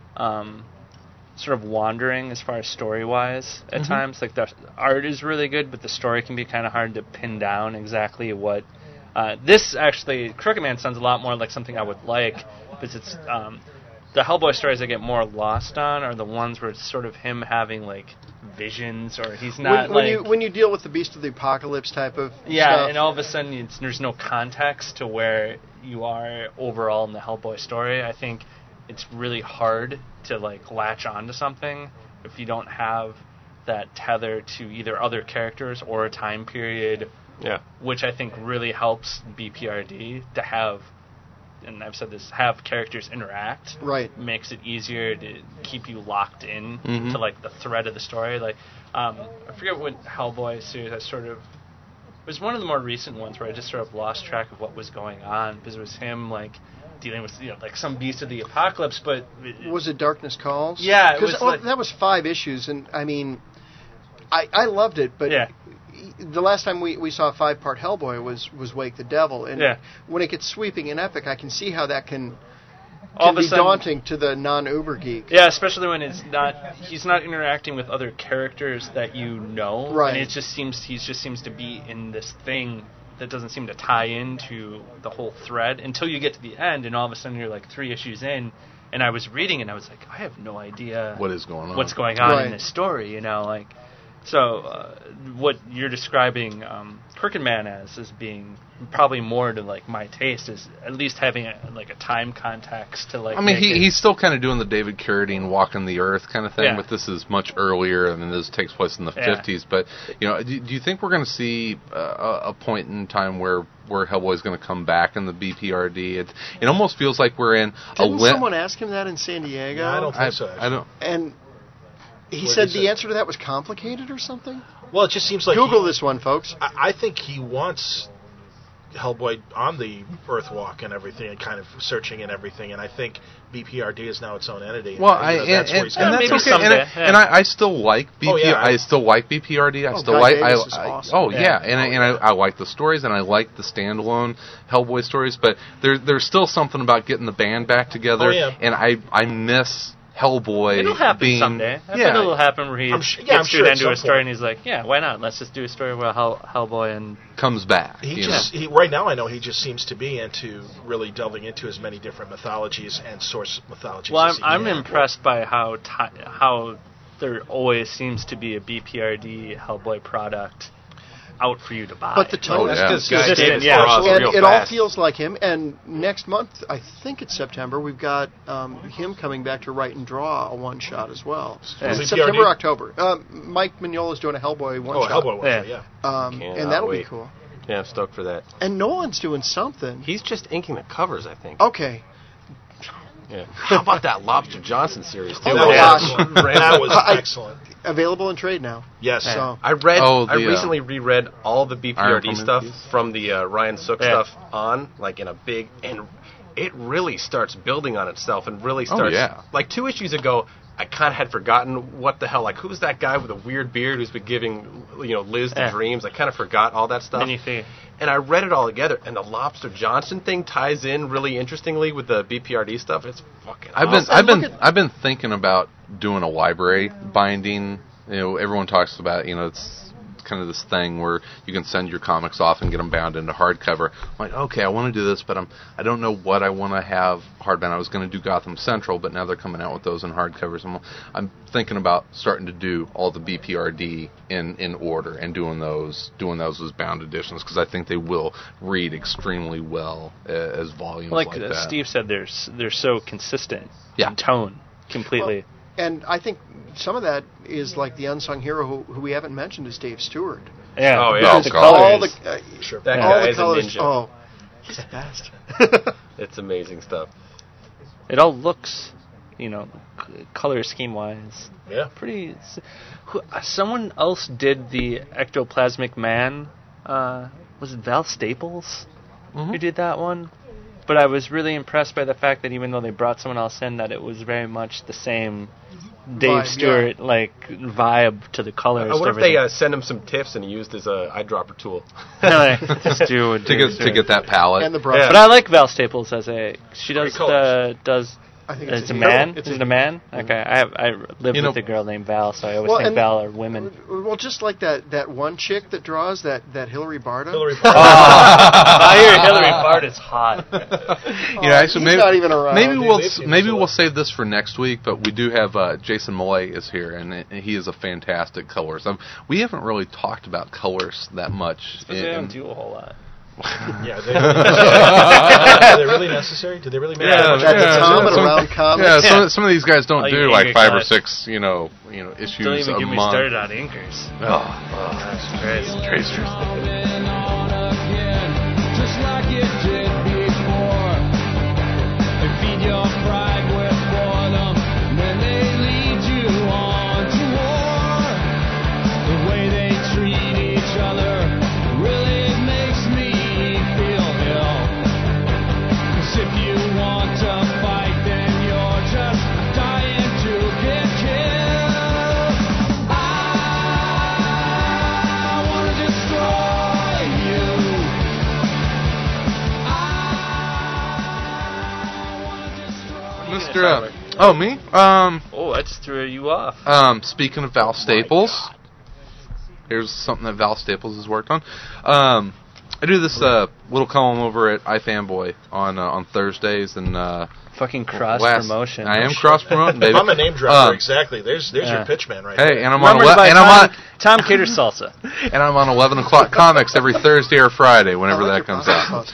sort of wandering as far as story-wise at times. Like, the art is really good, but the story can be kind of hard to pin down exactly what... this, actually, Crooked Man sounds a lot more like something I would like, because it's... the Hellboy stories I get more lost on are the ones where it's sort of him having, like, visions, or he's not when you deal with the Beast of the Apocalypse type of stuff. And all of a sudden there's no context to where you are overall in the Hellboy story. I think it's really hard to like latch onto something if you don't have that tether to either other characters or a time period, which I think really helps BPRD to have, and I've said this, have characters interact. Right. Makes it easier to keep you locked in to like the thread of the story. Like, I forget what Hellboy series I sort of... It was one of the more recent ones where I just sort of lost track of what was going on, because it was him like dealing with like some beast of the apocalypse, but... Was it Darkness Calls? Yeah, it was that was 5 issues, and I mean, I loved it, but... Yeah. The last time we saw a 5-part Hellboy was Wake the Devil, and when it gets sweeping and epic, I can see how that can be daunting to the non-Uber geek. Yeah, especially when he's not interacting with other characters that you know, right? And he just seems to be in this thing that doesn't seem to tie into the whole thread until you get to the end, and all of a sudden you're like 3 issues in, and I was reading and I was like, I have no idea what's going on in this story, like. So, what you're describing Crooked Man as being probably more to like my taste is at least having a time context to like. I mean, he's still kind of doing the David Carradine walking the earth kind of thing, but this is much earlier. I mean, this takes place in the 50s. But do you think we're going to see a point in time where Hellboy's going to come back in the BPRD? It almost feels like we're in. Didn't someone ask him that in San Diego? No, I don't think so. I don't. And. He said the answer to that was complicated or something? Well, it just seems like... Google this one, folks. I think he wants Hellboy on the Earthwalk and everything, and kind of searching and everything, and I think BPRD is now its own entity. Well, that's okay. And I still like I still like BPRD. I like the stories, and I like the standalone Hellboy stories, but there's still something about getting the band back together, and I miss... Hellboy. It'll happen someday. I bet it'll happen where he gets to the end of a story and he's like, why not? Let's just do a story where Hellboy and comes back. He right now I know he just seems to be into really delving into as many different mythologies and source mythologies. Well, I'm impressed by how there always seems to be a BPRD Hellboy product out for you to buy. But the tone is consistent. And it all feels like him. And next month, I think it's September, we've got him coming back to write and draw a one-shot as well. September, October. Mike Mignola's doing a Hellboy one-shot. Hellboy one-shot, and that'll be cool. Yeah, I'm stoked for that. And Nolan's doing something. He's just inking the covers, I think. Okay. Yeah. How about that Lobster Johnson series, too? That was excellent. Available in trade now. Yes. So. I recently reread all the BPRD stuff from the Ryan Sook stuff in a big... And it really starts building on itself and really starts... Like 2 issues ago, I kind of had forgotten what the hell... Like, who's that guy with a weird beard who's been giving Liz the dreams? I kind of forgot all that stuff. And I read it all together, and the Lobster Johnson thing ties in really interestingly with the BPRD stuff. It's fucking awesome. I've been thinking about doing a library binding. Everyone talks about it's kind of this thing where you can send your comics off and get them bound into hardcover. I'm like, okay, I want to do this, but I don't know what I want to have hardbound. I was going to do Gotham Central, but now they're coming out with those in hardcovers. I'm thinking about starting to do all the BPRD in order and doing those as bound editions, because I think they will read extremely well as volumes like that. Steve said, they're so consistent in tone completely. Well, and I think some of that is like the unsung hero who we haven't mentioned is Dave Stewart. Yeah. Oh, yeah. Because all the that guy is colors. a ninja. Oh, he's the best. It's amazing stuff. It all looks, color scheme wise, pretty. Someone else did the Ectoplasmic Man. Was it Val Staples who did that one? But I was really impressed by the fact that even though they brought someone else in, that it was very much the same Dave Stewart vibe to the colors. I wonder if they send him some tiffs and he used his eyedropper tool. Just do to get that palette and the brush. But I like Val Staples as she does I think it's a man. Is it a man? Okay, I lived with a girl named Val, so I always think Val are women. Well, just like that one chick that draws that Hillary Barta. I hear Hillary Barta's hot. Actually, maybe not even around. Maybe we'll save this for next week. But we do have Jason Malay is here, and he is a fantastic colorist. We haven't really talked about colors that much. They don't do a whole lot. Yeah, are they really necessary? Do they really make that much? Around comics. Yeah, some of these guys don't do like 5 or 6, issues don't even get me started on inkers. Tracers. Just like it did before. They feed your pride with boredom, and then they lead you on to war. The way they treat each other really makes me feel ill. 'Cause if you want to fight, then you're just dying to get killed. I want to destroy you. Mr. Me? I just threw you off. Speaking of Val Staples, here's something that Val Staples has worked on. I do this little column over at iFanboy on Thursdays and fucking cross promotion. I am cross promoting, baby. I'm a name dropper, exactly. There's your pitch man right there. Hey, and I'm on Tom Cater Salsa. And I'm on 11 o'clock comics every Thursday or Friday, whenever that comes out.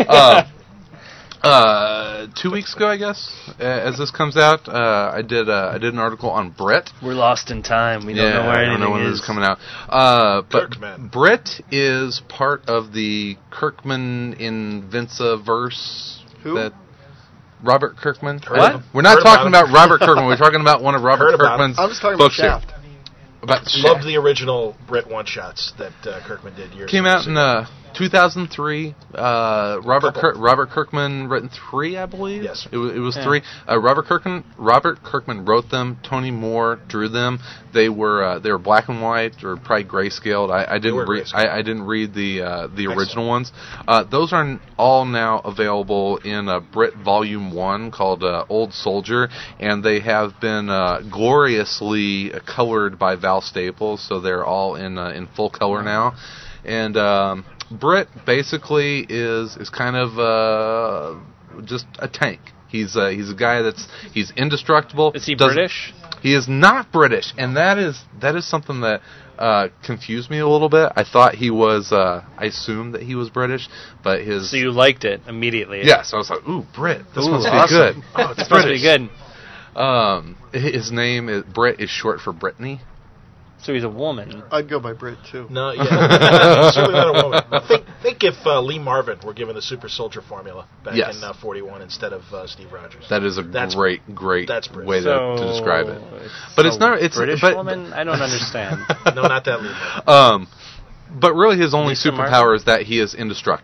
2 weeks ago, I guess, as this comes out, I did an article on Brit. We're lost in time. We don't know where anything is. I don't know when this is coming out. But Brit is part of the Kirkman Invinciverse. Who? Robert Kirkman. What? We're not talking about Robert Kirkman. We're talking about one of Robert Kirkman's I was talking about Shaft. Loved the original Brit one-shots that Kirkman did years ago. Came out in 2003. Robert Kirkman written 3, I believe. Yes, it was 3. Robert Kirkman wrote them. Tony Moore drew them. They were black and white or probably grayscaled. I didn't read the original ones. Those are all now available in Brit Volume 1 called Old Soldier, and they have been gloriously colored by Val Staples, so they're all in full color now. And Brit basically is kind of just a tank. He's a guy he's indestructible. Is he British? He is not British, and that is something that confused me a little bit. I thought he was. I assumed that he was British, but his. So you liked it immediately? Yes, I was like, "Ooh, Brit! This must be good. Oh, this must be good." His name is Brit is short for Brittany. So he's a woman. I'd go by Brit, too. No, yeah. Certainly not a woman. Think if Lee Marvin were given the super soldier formula back in 41 instead of Steve Rogers. That is a great way to describe it. But it's not... It's British woman? I don't understand. No, not that Lee Marvin. But really his only superpower is that he is indestructible.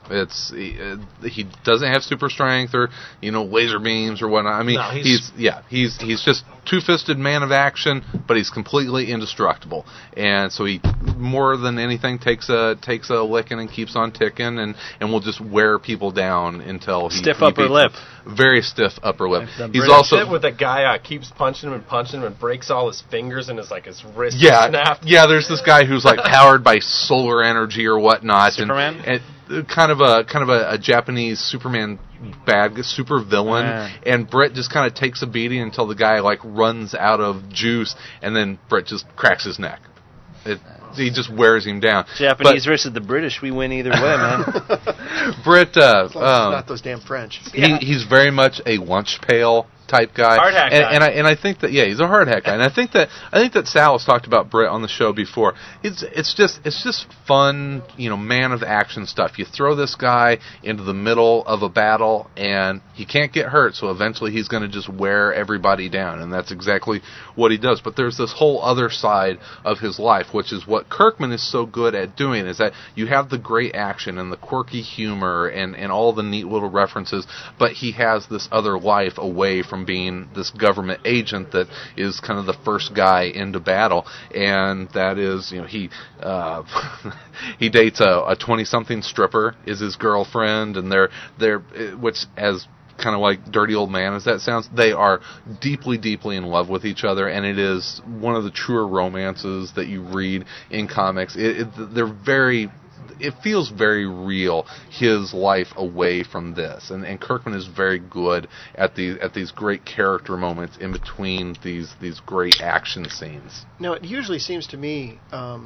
He doesn't have super strength or laser beams or whatnot. I mean, No, he's just two-fisted man of action, but he's completely indestructible. And so he, more than anything, takes a licking and keeps on ticking, and will just wear people down until he Stiff upper lip. Very stiff upper lip. He's Shit also with a guy keeps punching him and breaks all his fingers and his wrist snapped. Yeah. There's this guy who's powered by solar energy or whatnot, Superman? and kind of a Japanese Superman super villain, and Britt just kind of takes a beating until the guy runs out of juice, and then Britt just cracks his neck. He just wears him down. Japanese versus the British, we win either way, man. Britt, as long as it's not those damn French. He's very much a lunch pail type guy. Hard hat guy. And I think that he's a hard hat guy. And I think that Sal has talked about Britt on the show before. It's just fun, man of action stuff. You throw this guy into the middle of a battle and he can't get hurt, so eventually he's going to just wear everybody down, and that's exactly what he does. But there's this whole other side of his life, which is what Kirkman is so good at doing, is that you have the great action and the quirky humor and all the neat little references, but he has this other life away from being this government agent that is kind of the first guy into battle, and that is, he he dates a 20-something stripper, is his girlfriend, and they're which, as kind of like dirty old man as that sounds, they are deeply, deeply in love with each other, and it is one of the truer romances that you read in comics. It feels very real, his life away from this, and Kirkman is very good at these great character moments in between these great action scenes. Now, it usually seems to me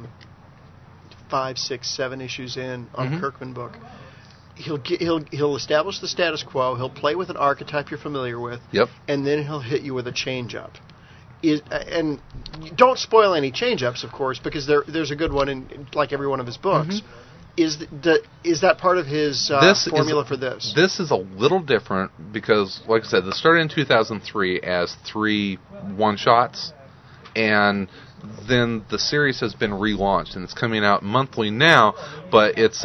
5, 6, 7 issues in on a Kirkman book, he'll establish the status quo, he'll play with an archetype you're familiar with, and then he'll hit you with a change-up. And don't spoil any change-ups, of course, because there's a good one in every one of his books. Is that part of his formula for this? This is a little different because, like I said, this started in 2003 as 3 one-shots, and then the series has been relaunched, and it's coming out monthly now, but it's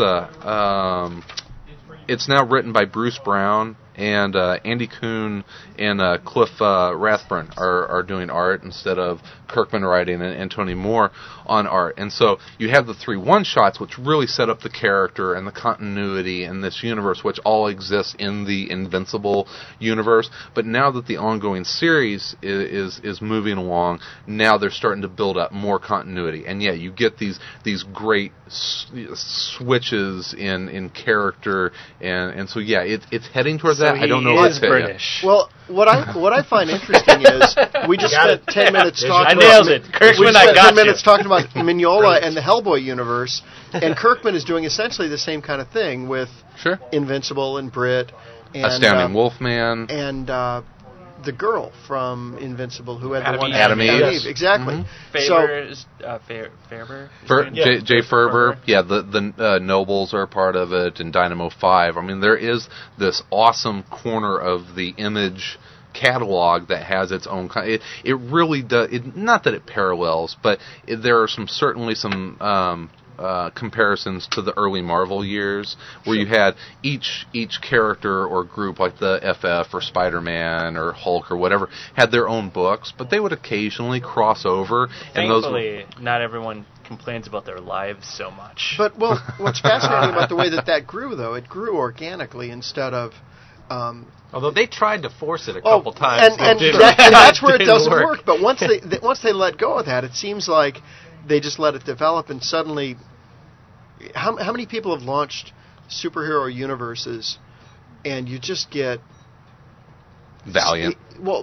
now written by Bruce Brown, and Andy Kuhn and Cliff Rathburn are doing art instead of Kirkman writing and Tony Moore on art. And so you have the 3 one-shots, which really set up the character and the continuity in this universe, which all exists in the Invincible universe. But now that the ongoing series is moving along, now they're starting to build up more continuity. And you get these great switches in character, and so it's heading towards that. I don't know if it's British. Well, what I find interesting is we just spent 10 minutes talking. I nailed it, Kirkman. I got 10 minutes talking about Mignola and the Hellboy universe, and Kirkman is doing essentially the same kind of thing with Invincible and Brit, and Astounding Wolfman, and the girl from Invincible who had Adam the one Adam Eve. Exactly. Ferber. Jay Ferber. Yeah, the Nobles are a part of it, and Dynamo 5. I mean, there is this awesome corner of the Image catalog that has its own kind. It really does. Not that it parallels, but there are certainly some comparisons to the early Marvel years, where you had each character or group, like the FF or Spider-Man or Hulk or whatever, had their own books, but they would occasionally cross over. Thankfully, not everyone complains about their lives so much. But what's fascinating about the way that grew, though, it grew organically instead of. Although they tried to force it a couple times, and that's where it doesn't work. But once they let go of that, it seems like they just let it develop, and suddenly, how many people have launched superhero universes, and you just Valiant.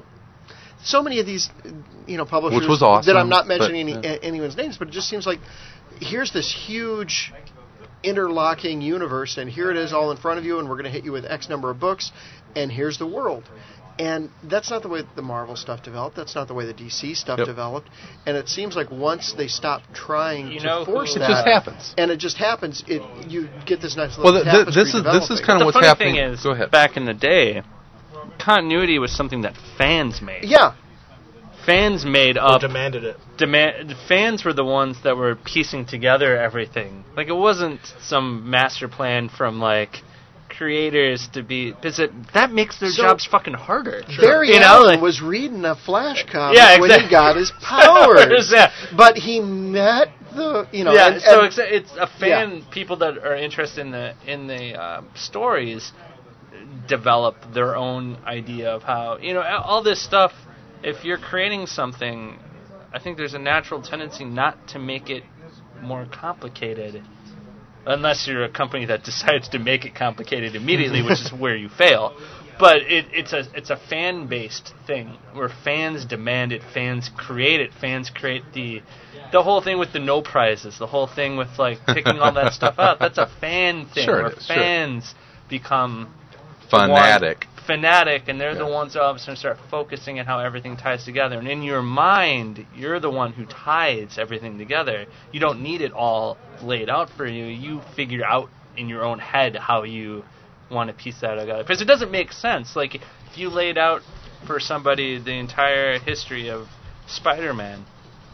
So many of these, publishers, which was awesome, that I'm not mentioning anyone's names, but it just seems like here's this huge interlocking universe, and here it is all in front of you, and we're going to hit you with X number of books, and here's the world. And that's not the way the Marvel stuff developed. That's not the way the DC stuff developed. And it seems like once they stop trying to force that, it just happens. And it just happens. You get this nice little tapestry this is kind of what's happening. The funny thing is, go ahead. Back in the day, continuity was something that fans made. Yeah. fans made Or up. demanded it. Fans were the ones that were piecing together everything. Like, it wasn't some master plan from, like, creators to be... Because that makes their jobs fucking harder. Barry Allen was reading a Flash comic when he got his powers. But he met the... it's a fan... People that are interested in the stories develop their own idea of how... all this stuff, if you're creating something, I think there's a natural tendency not to make it more complicated. Unless you're a company that decides to make it complicated immediately, which is where you fail. But it's a fan-based thing where fans demand it, fans create it, fans create the whole thing with the no prizes, the whole thing with like picking all that stuff out. That's a fan thing where fans become fanatic, and they're the ones that all of a sudden start focusing on how everything ties together. And in your mind, you're the one who ties everything together. You don't need it all laid out for you. You figure out in your own head how you want to piece that together. Because it doesn't make sense. Like, if you laid out for somebody the entire history of Spider-Man,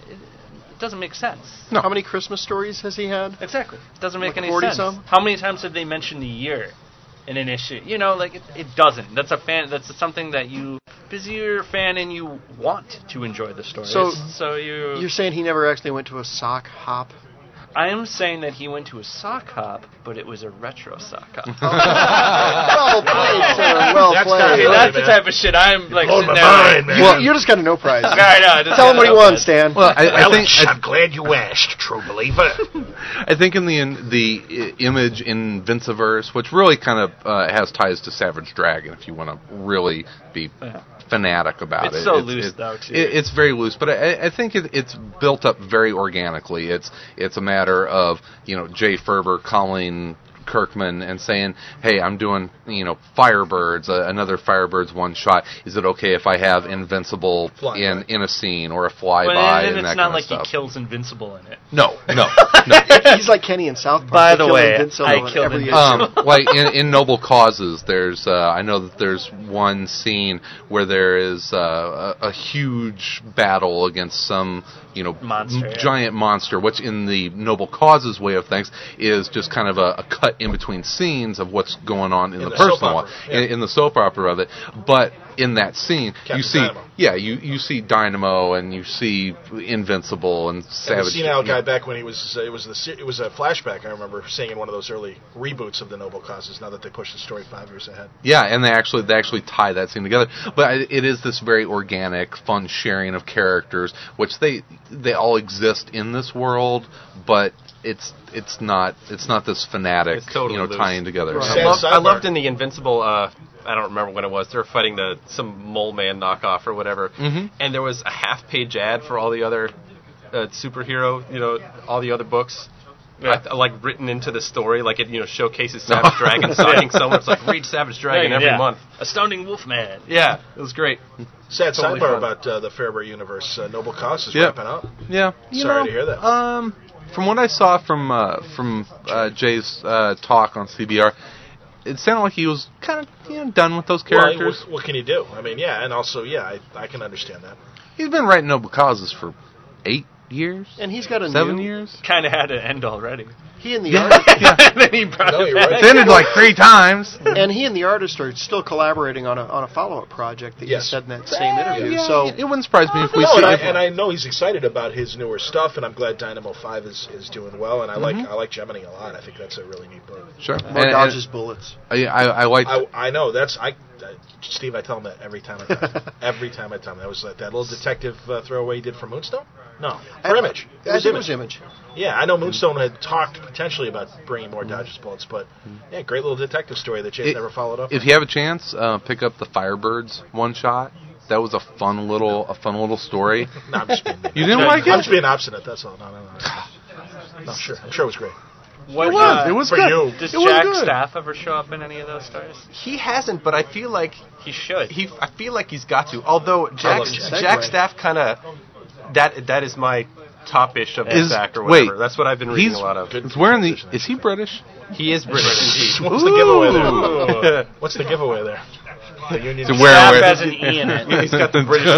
it doesn't make sense. No. How many Christmas stories has he had? Exactly. It doesn't make like any 40 sense. some? How many times did they mention the year in an issue? It doesn't. That's something that because you're a fan and you want to enjoy the story. So you're saying he never actually went to a sock hop? I am saying that he went to a sock hop, but it was a retro sock hop. Well played, sir. Well played. That's the type of shit I'm like sitting there. Well, you're just got a no prize. I know. Tell him what he won, Stan. Well, I'm glad you asked, true believer. I think in the Image Invinciverse, which really kind of has ties to Savage Dragon, if you want to really be fanatic about it. It's so loose, though, too. It's very loose, but I think it's built up very organically. It's a matter of, Jay Ferber calling Kirkman and saying, hey, I'm doing, Firebirds, another Firebirds one shot. Is it okay if I have Invincible in a scene or a flyby and that kind of stuff? It's not like he kills Invincible in it. No. He's like Kenny in South Park. By the way, I killed Invincible. Like in Noble Causes, there's I know that there's one scene where there is a huge battle against some giant monster, which in the Noble Causes way of things is just kind of a cut in between scenes of what's going on in the personal one, in the soap opera of it. But in that scene, you see Dynamo. you see Dynamo and you see Invincible and Savage. The senile guy back when it was a flashback. I remember seeing in one of those early reboots of the Noble Causes. Now that they pushed the story 5 years ahead. Yeah, and they actually tie that scene together. But it is this very organic, fun sharing of characters, which they all exist in this world, but it's not this fanatic, totally tying together. Right. I loved in the Invincible. I don't remember when it was. They were fighting some Mole Man knockoff or whatever, and there was a half-page ad for all the other superhero, all the other books. Yeah. Like written into the story, like it showcases Savage Dragon signing someone. It's like read Savage Dragon every month. Astounding Wolfman. Yeah, it was great. Sad sidebar about the Fairbury universe. Noble Causes wrapping up. Yeah, sorry to hear that. From what I saw from Jay's talk on CBR, it sounded like he was kind of done with those characters. Well, what can you do? I mean, and also, I can understand that. He's been writing Noble Causes for 8 years, and he's got 7 years. Kind of had an end already. He and the artist, and then he brought it back. It's ended like 3 times. And he and the artist are still collaborating on a follow-up project that you said in that same interview. Yeah, so it wouldn't surprise me if we see it. And I know he's excited about his newer stuff, and I'm glad Dynamo 5 is doing well. And I like Gemini a lot. I think that's a really neat book. Sure, more dodges bullets. I like. I know Steve, I tell him that every time I tell him. Every time I tell him. That was that little detective throwaway he did for Moonstone? No, for Image. I think it was Image. Yeah, I know Moonstone had talked potentially about bringing more Dodgers bullets, but great little detective story that Jay's never followed up. If you have a chance, pick up the Firebirds one shot. That was a fun little story. No, I'm just being you didn't like it? I'm just being obstinate. That's all. No. I'm sure it was great. It was for good. you. Does Jack Staff ever show up in any of those stories? He hasn't, but I feel like he should. I feel like he's got to. Although Jack Staff kind of that is my top-ish of the stack or whatever. That's what I've been reading a lot of. He's wearing Is he British? He is British indeed. What's the giveaway there? What's the giveaway there? The Union To Jack. where Staff with- has an E in it. He's got the British.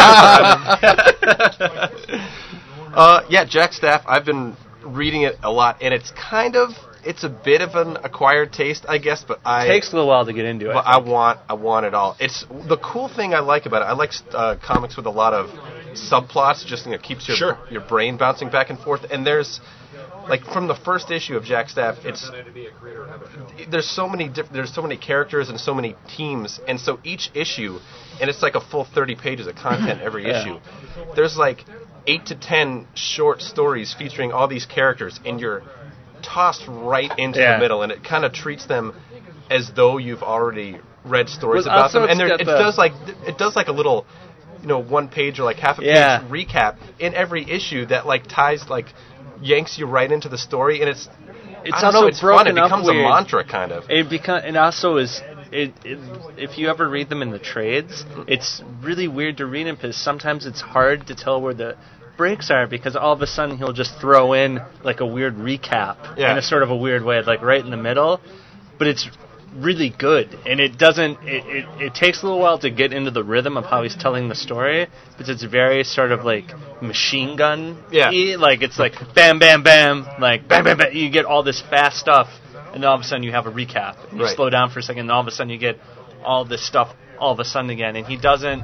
Yeah, Jack Staff. I've been reading it a lot, and it's a bit of an acquired taste, I guess. But Takes a little while to get into it. But I want it all. It's the cool thing I like about it. I like comics with a lot of subplots, just keeps your brain bouncing back and forth. And there's like from the first issue of Jack Staff, there's so many characters and so many teams, and so each issue, and it's like a full 30 pages of content every issue. There's like 8 to 10 short stories featuring all these characters, and you're tossed right into the middle, and it kind of treats them as though you've already read stories about them. And it does like a little, 1 page or like half a page recap in every issue that like ties like yanks you right into the story, and it's also it's broken fun. It becomes up weird. a mantra kind of. And also is if you ever read them in the trades, it's really weird to read them because sometimes it's hard to tell where the breaks are, because all of a sudden he'll just throw in like a weird recap in a sort of a weird way, like right in the middle, but it's really good, and it takes a little while to get into the rhythm of how he's telling the story, because it's very sort of like machine gun like it's like bam bam bam, like bam bam bam, you get all this fast stuff, and then all of a sudden you have a recap, and you slow down for a second, and all of a sudden you get all this stuff all of a sudden again, and he doesn't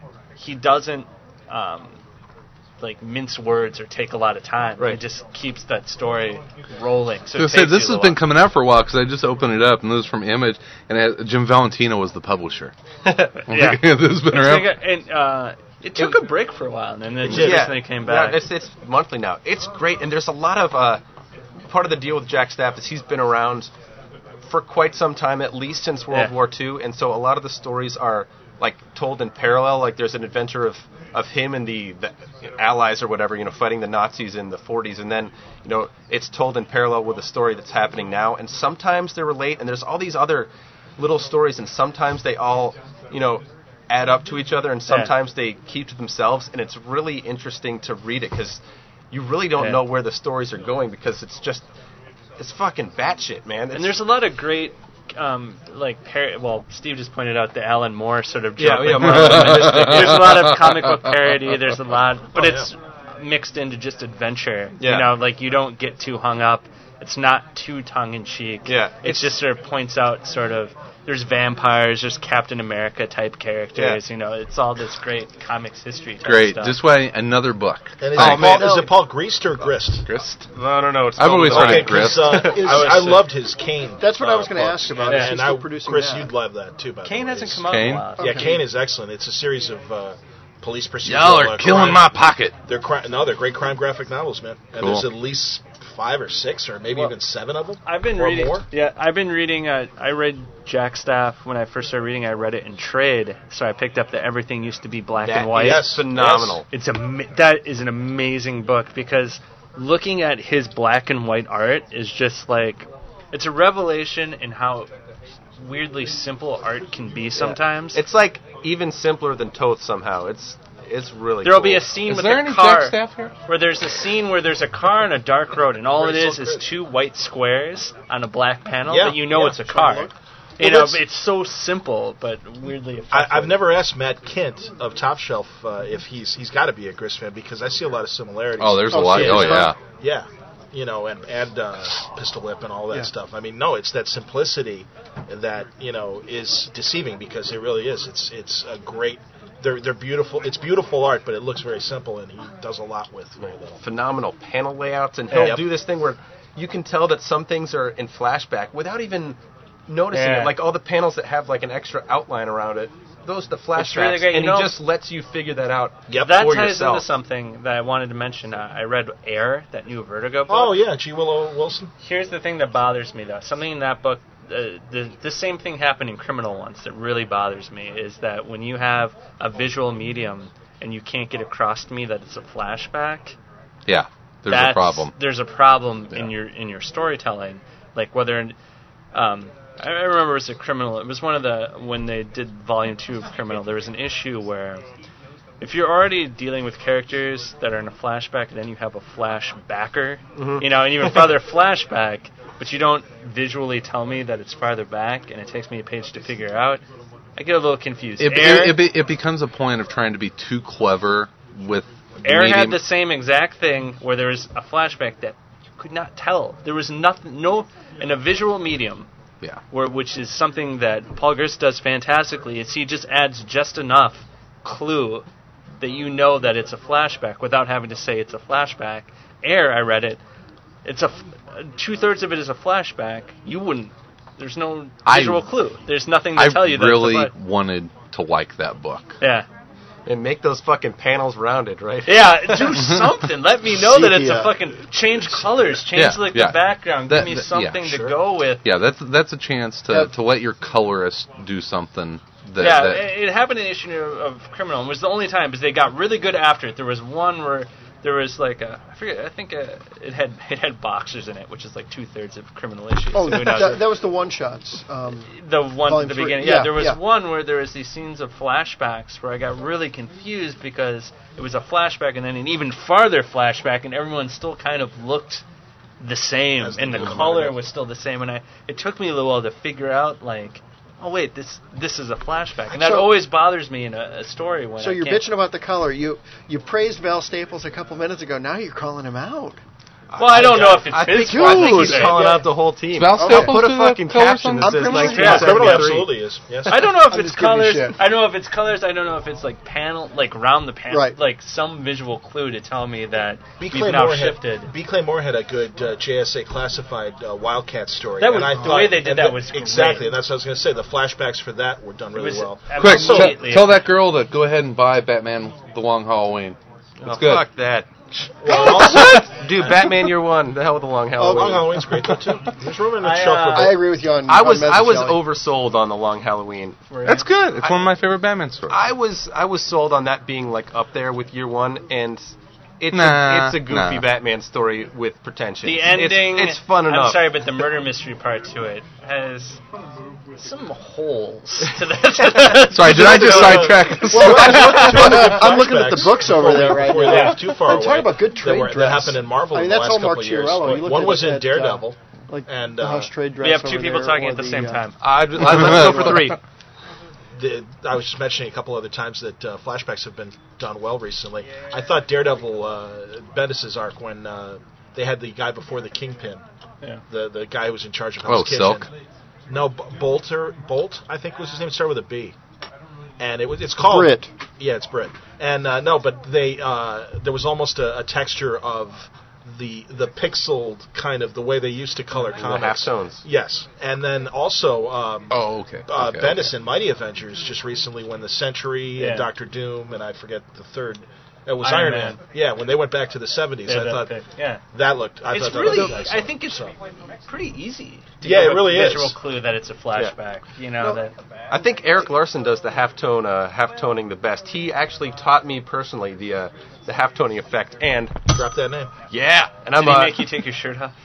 like mince words or take a lot of time. It just keeps that story rolling. So this has been coming out for a while, because I just opened it up, and this is from Image, and Jim Valentino was the publisher. This has been around. It took a break for a while, and then it recently came back. Yeah, it's monthly now. It's great, and there's a lot of part of the deal with Jack Staff is he's been around for quite some time, at least since World War II, and so a lot of the stories are like told in parallel. Like there's an adventure of him and the Allies or whatever, fighting the Nazis in the 40s, and then it's told in parallel with a story that's happening now. And sometimes they relate, and there's all these other little stories, and sometimes they all add up to each other, and sometimes they keep to themselves. And it's really interesting to read it because you really don't know where the stories are going, because it's fucking batshit, man. And there's a lot of great. Steve just pointed out the Alan Moore sort of joke. There's a lot of comic book parody. There's a lot, but it's mixed into just adventure. Like you don't get too hung up. It's not too tongue in cheek. It just sort of points out sort of there's vampires, there's Captain America type characters. It's all this great comics history type stuff. This way, another book. And is it Paul Grist or Grist? Grist? I don't know. I've always heard of Grist. I loved his Kane. That's what I was going to ask about. And Chris, you'd love that too. By the way. Kane hasn't come out in a while. Yeah, Kane is excellent. It's a series of police procedural. Y'all are killing my pocket. They're great crime graphic novels, man. And there's at least 5 or 6 or maybe even 7 of them. I've been reading. More. Yeah, I've been reading. I read Jack Staff when I first started reading. I read it in trade, so I picked up the Everything Used to Be Black and White. Yes, phenomenal. Yes. That is an amazing book, because looking at his black and white art is just like, it's a revelation in how weirdly simple art can be sometimes. It's like even simpler than Toth somehow. It's really There'll cool. be a scene with there a any car Jack Staff here? where there's a scene where there's a car on a dark road, and all it is 2 white squares on a black panel, but it's a car. It's so simple, but weirdly effective. I've never asked Matt Kint of Top Shelf if he's got to be a Grist fan, because I see a lot of similarities. Oh, there's a lot. Yeah. And Pistol Whip and all that stuff. I mean, no, it's that simplicity that is deceiving, because it really is. It's a great. They're beautiful. It's beautiful art, but it looks very simple, and he does a lot with very little. Phenomenal panel layouts, and he'll do this thing where you can tell that some things are in flashback without even noticing it. Like all the panels that have like an extra outline around it, those the flashbacks, really great. And he just lets you figure that out for yourself. That ties into something that I wanted to mention. I read Air, that new Vertigo book. Oh yeah, G. Willow Wilson. Here's the thing that bothers me, though. Something in that book. The same thing happened in Criminal once that really bothers me, is that when you have a visual medium and you can't get across to me that it's a flashback, there's a problem. There's a problem in your storytelling. Like whether, I remember it was a Criminal. It was one of when they did Volume 2 of Criminal, there was an issue where if you're already dealing with characters that are in a flashback, and then you have a flashbacker, and even farther flashback, but you don't visually tell me that it's farther back, and it takes me a page to figure out, I get a little confused. It becomes a point of trying to be too clever with. Air had the same exact thing where there was a flashback that you could not tell. There was nothing, in a visual medium. Yeah. Which is something that Paul Grist does fantastically. Is he just adds just enough clue that you know that it's a flashback without having to say it's a flashback. Air, I read it. It's 2/3 of it is a flashback. You wouldn't. There's no visual clue. There's nothing to tell you that really it's a wanted to like that book. Yeah. And make those fucking panels rounded, right? Yeah, do something. Let me know that it's a fucking... Change colors. Change the background. Give me something to go with. Yeah, that's a chance to let your colorist do something. It happened in an issue of Criminal. It was the only time, because they got really good after it. There was one where there was like I think it had boxers in it, which is like 2/3 of Criminal issues. Oh, that was the one-shots. The one at the beginning. Yeah, there was one where there was these scenes of flashbacks where I got really confused because it was a flashback and then an even farther flashback, and everyone still kind of looked the same, and the color was still the same, and it took me a little while to figure out, like, oh wait, this is a flashback, and that always bothers me in a story when. So you're bitching about the color. You praised Val Staples a couple minutes ago. Now you're calling him out. Well, I don't know if it's his fault. I think he's calling out the whole team. Val Staples put a fucking caption that says like Criminal absolutely is. Yes. I don't know if it's colors. I don't know if it's colors. I don't know if it's like panel, like around the panel, like some visual clue to tell me that we've now shifted. B. Clay Moore had a good JSA classified Wildcat story. That was the way they did that was exactly, great. and that's what I was going to say. The flashbacks for that were done really well. Quick, tell that girl to go ahead and buy Batman: The Long Halloween. It's good. Fuck that. Dude, Batman Year One. The hell with the Long Halloween. Long Halloween's great though too. There's room in the shelf for I agree with you on. I was oversold on the Long Halloween. That's good. It's one of my favorite Batman stories. I was sold on that being like up there with Year One, and it's a goofy Batman story with pretension. The ending, it's fun enough. I'm sorry, but the murder mystery part to it has some holes to that. Sorry, did I just sidetrack? I'm looking at the books over there right now. Too far away. Talking about good trade dress. That happened in Marvel in the last couple of years. One was in Daredevil. And the house trade dress. We have two people talking at the same time. Let's go for three. I was just mentioning a couple other times that flashbacks have been done well recently. I thought Daredevil, Bendis' arc, when they had the guy before the Kingpin, the guy who was in charge of Hell's Kitchen. Silk? No, Bolt, I think was his name. It started with a B. And it's called... Brit. Yeah, it's Brit. And but there was almost a texture of the pixeled kind of the way they used to color comics. The half tones. Yes. And then also Bendis in Mighty Avengers just recently when the Sentry and Doctor Doom and I forget the third. It was Iron Man. Yeah, when they went back to the 70s, I thought that looked. I think it's pretty easy. To it really is. Visual clue that it's a flashback. Yeah. You know that. I think Eric Larson does the half-toning the best. He actually taught me personally the half-toning effect and drop that name. Yeah, and Did he make you take your shirt off?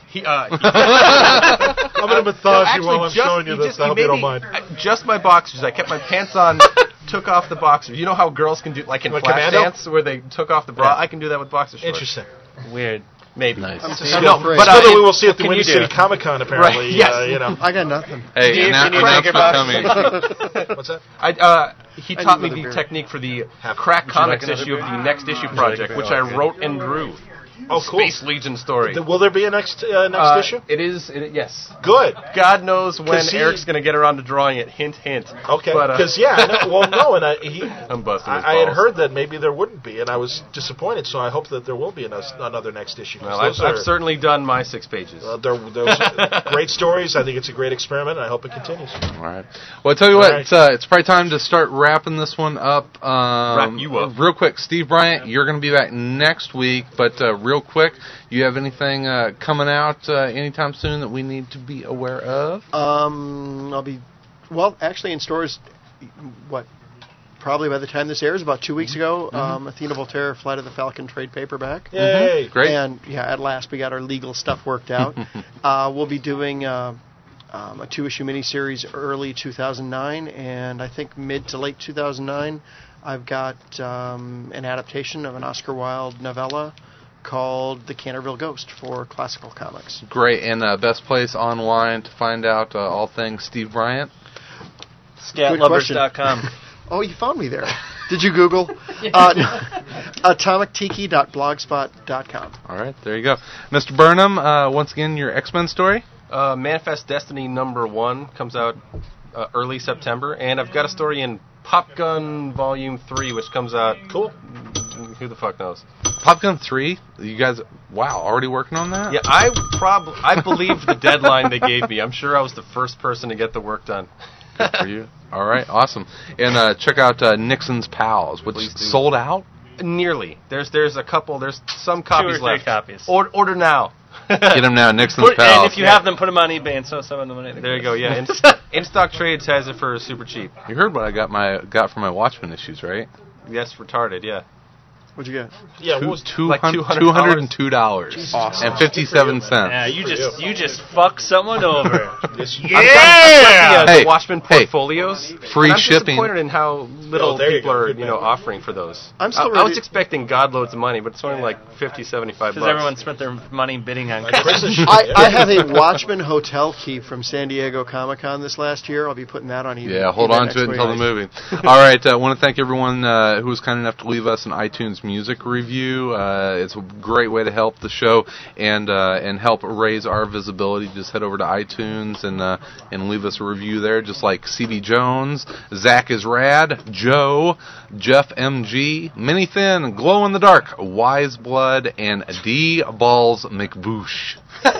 I'm going to massage you while I'm showing you this. I hope you don't mind. Just my boxers. I kept my pants on. Took off the boxers. You know how girls can do, like in Flashdance, where they took off the bra? I can do that with boxer shorts. Interesting. Weird. Maybe. Nice. But we will see at the Windy City Comic Con, apparently. Right. Yes. I got nothing. Hey, announcement coming. What's that? He taught me the technique for the Crack Comics issue of the Next Issue project, which I wrote and drew. Oh, cool. Space Legion story. Will there be a next issue? It is, yes. Good. God knows when Eric's going to get around to drawing it. Hint, hint. Okay. Because, I'm busting his I had heard that maybe there wouldn't be, and I was disappointed, so I hope that there will be another next issue. Well, I've certainly done my 6 pages. They're great stories. I think it's a great experiment, and I hope it continues. All right. Well, I'll tell you what, it's probably time to start wrapping this one up. Wrap you up. Real quick, Steve Bryant, you're going to be back next week, but real quick, you have anything coming out anytime soon that we need to be aware of? I'll be, actually in stores, probably by the time this airs, about 2 weeks ago, Athena Voltaire, Flight of the Falcon trade paperback. Yay! Great. And, at last we got our legal stuff worked out. We'll be doing a 2-issue miniseries early 2009, and I think mid to late 2009, I've got an adaptation of an Oscar Wilde novella called The Canterville Ghost for Classical Comics. Great, and best place online to find out all things Steve Bryant? Scatlovers.com. Oh, you found me there. Did you Google? AtomicTiki.blogspot.com. All right, there you go. Mr. Burnham, once again, your X-Men story? Manifest Destiny #1 comes out early September, and I've got a story in Pop Gun Volume 3, which comes out... Cool. Who the fuck knows? Pop Gun 3? You guys, wow, already working on that? Yeah, I believed the deadline they gave me. I'm sure I was the first person to get the work done. Good for you. All right, awesome. And check out Nixon's Pals, which sold out? Nearly. There's a couple. There's some copies 2 or 3 left. copies. Order now. Get them now, Nixon's Pals. And if you have them, put them on eBay and sell some of the money. There you go. Yeah, In Stock Trades has it for super cheap. You heard what I got for my Watchmen issues, right? Yes, retarded. Yeah. What'd you get? Yeah, what was $202 Awesome. and 57 cents. Yeah, you just fuck someone over. Yes, you Yeah. Hey, the Watchmen portfolios. free and I'm shipping. disappointed in how little there you people go. are, Good man. offering for those. I'm still I ready. was expecting god loads of money, but it's only like $50, $75. Because everyone spent their money bidding on Like Chris is- I have a Watchmen hotel key from San Diego Comic-Con this last year. I'll be putting that on eBay. Yeah, hold on to it until the movie. All right, I want to thank everyone who was kind enough to leave us an iTunes music review. It's a great way to help the show and help raise our visibility. Just head over to iTunes and leave us a review there, just like CB Jones, Zach is Rad, Joe, Jeff MG, Mini Thin, Glow in the Dark, Wise Blood, and D Balls McBoosh.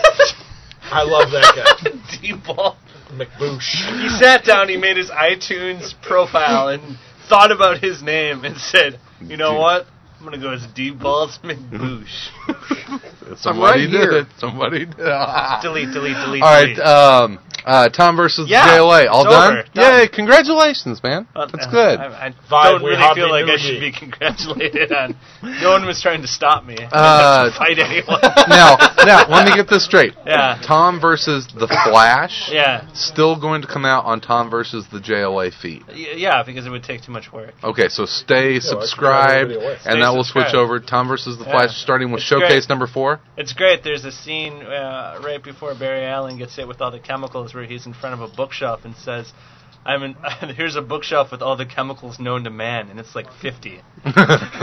I love that guy. D-ball. McBoosh. He sat down, he made his iTunes profile and thought about his name and said, you know what? I'm going to go as D-Balls McBoosh. Somebody right did here. it. Somebody did. delete. All right, Tom versus JLA. All it's done? over. Done. Yay, congratulations, man. That's good. I Fine, don't we really hardly feel like knew I should ye. be congratulated on. No one was trying to stop me. Uh, to fight anyone. now, let me get this straight. Yeah. Tom versus the Flash. Yeah. Still going to come out on Tom versus the JLA feed. Yeah, because it would take too much work. Okay, so stay subscribed, and that will switch over. Tom versus the Flash, starting with It's Showcase great. #4. It's great. There's a scene right before Barry Allen gets hit with all the chemicals where he's in front of a bookshelf and says, here's a bookshelf with all the chemicals known to man, and it's like 50. It's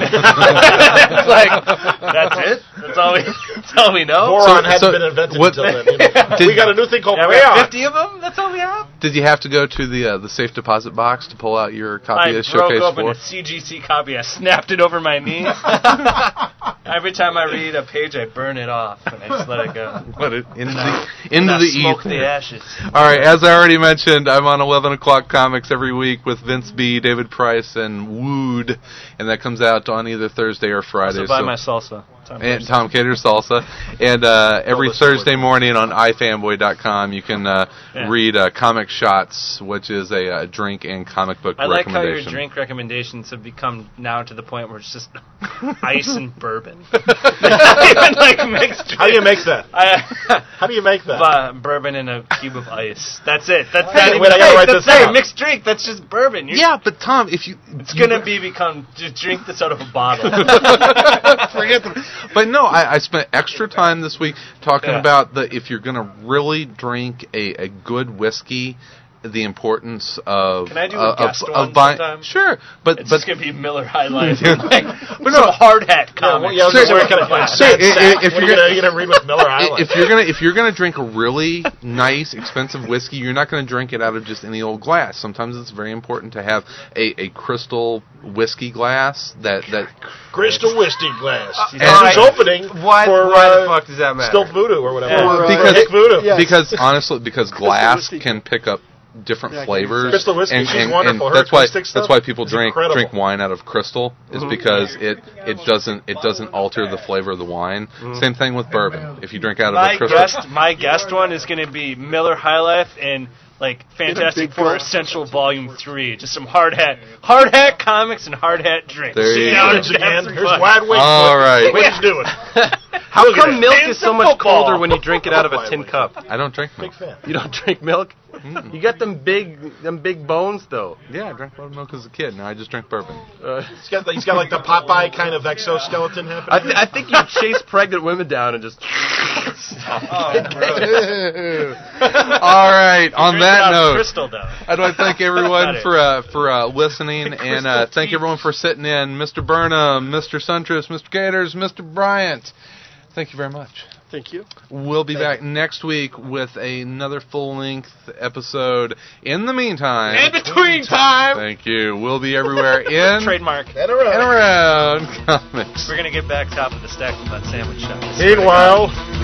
like, that's it? That's all we know? Boron hadn't been invented until then. We got a new thing called Yeah, we have Rayon. 50 of them? That's all we have? Did you have to go to the safe deposit box to pull out your copy I of broke Showcase open 4? a CGC copy. I snapped it over my knee. Every time I read a page, I burn it off, and I just let it go. Let it into the Smoke ether. the ashes. All right, as I already mentioned, I'm on 11 o'clock comics every week with Vince B, David Price, and Wood, and that comes out on either Thursday or Friday. So buy my salsa. And Tom Cater's Salsa. And every Thursday morning on ifanboy.com, you can read Comic Shots, which is a drink and comic book I like how your recommendation. drink recommendations have become now to the point where it's just ice and bourbon. Even like mixed. How do you make that? How do you make that? Bourbon in a cube of ice. That's it. That's Hey, not even wait, I gotta write that's this not a down. mixed drink. That's just bourbon. Yeah, but Tom, if you... It's going to become, just drink this out of a bottle. Forget them. But no, I spent extra time this week talking about if you're going to really drink a good whiskey, the importance of... Can I do a guest one buying? sometime? Sure, but It's just going to be Miller High Life. but Some hard hat comics. Yeah, I was gonna say, what kind of if you're gonna read with Miller Island. if you're gonna drink a really nice, expensive whiskey, you're not going to drink it out of just any old glass. Sometimes it's very important to have a crystal whiskey glass that Crystal whiskey glass. And- It's opening Why for the fuck does that matter? Stilt Voodoo or whatever. Or, because Nick Voodoo. yeah. because honestly glass whiskey. can pick up different Yeah, flavors. Crystal whiskey, and, she's and, wonderful. and Her that's why acoustic stuff people is drink incredible. wine out of crystal is because it doesn't alter the flavor of the wine. Same thing with bourbon. If you drink out of a crystal, My guest one is going to be Miller High Life and like Fantastic big Four bowl. Essential Volume 3. Just some hard hat comics and hard hat drinks. There you Sit go. down Here's and have again. some Here's fun. Wide Wing. All right. What he's doing. How Look at come it. milk And is so some much football. colder when you drink it out of a tin cup? I don't drink milk. Big fan. You don't drink milk? You got them big bones though. Yeah, I drank milk as a kid. Now I just drink bourbon. He's got like the Popeye kind of exoskeleton happening. I think you chase pregnant women down and just All right. On that note, Crystal, though. I'd like to thank everyone for listening, and thank everyone for sitting in. Mr. Burnham, Mr. Suntress, Mr. Gators, Mr. Bryant. Thank you very much. Thank you. We'll be back next week with another full-length episode. In the meantime... In between time! Thank you. We'll be everywhere in... Trademark. And around comics. We're going to get back top of the stack with that sandwich shop. Meanwhile...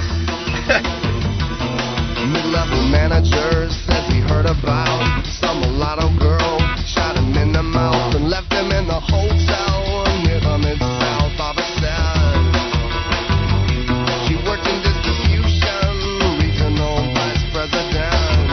Mid-level manager says he heard about some mulatto girl, shot him in the mouth and left him in the hotel near the mid-south of a cell. She worked in distribution, regional vice president.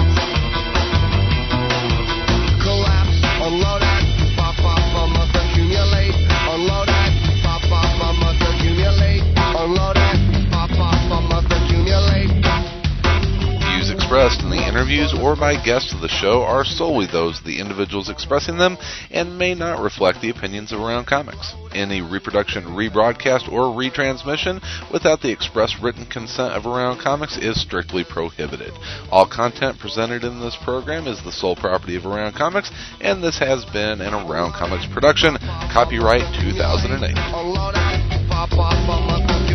Collapse, unload that, pop, must accumulate. Unload that, pop, must accumulate. Unload that, pop, must accumulate. Views expressed in the interviews or by guests of the show are solely those of the individuals expressing them and may not reflect the opinions of Around Comics. Any reproduction, rebroadcast, or retransmission without the express written consent of Around Comics is strictly prohibited. All content presented in this program is the sole property of Around Comics, and this has been an Around Comics production. Copyright 2008.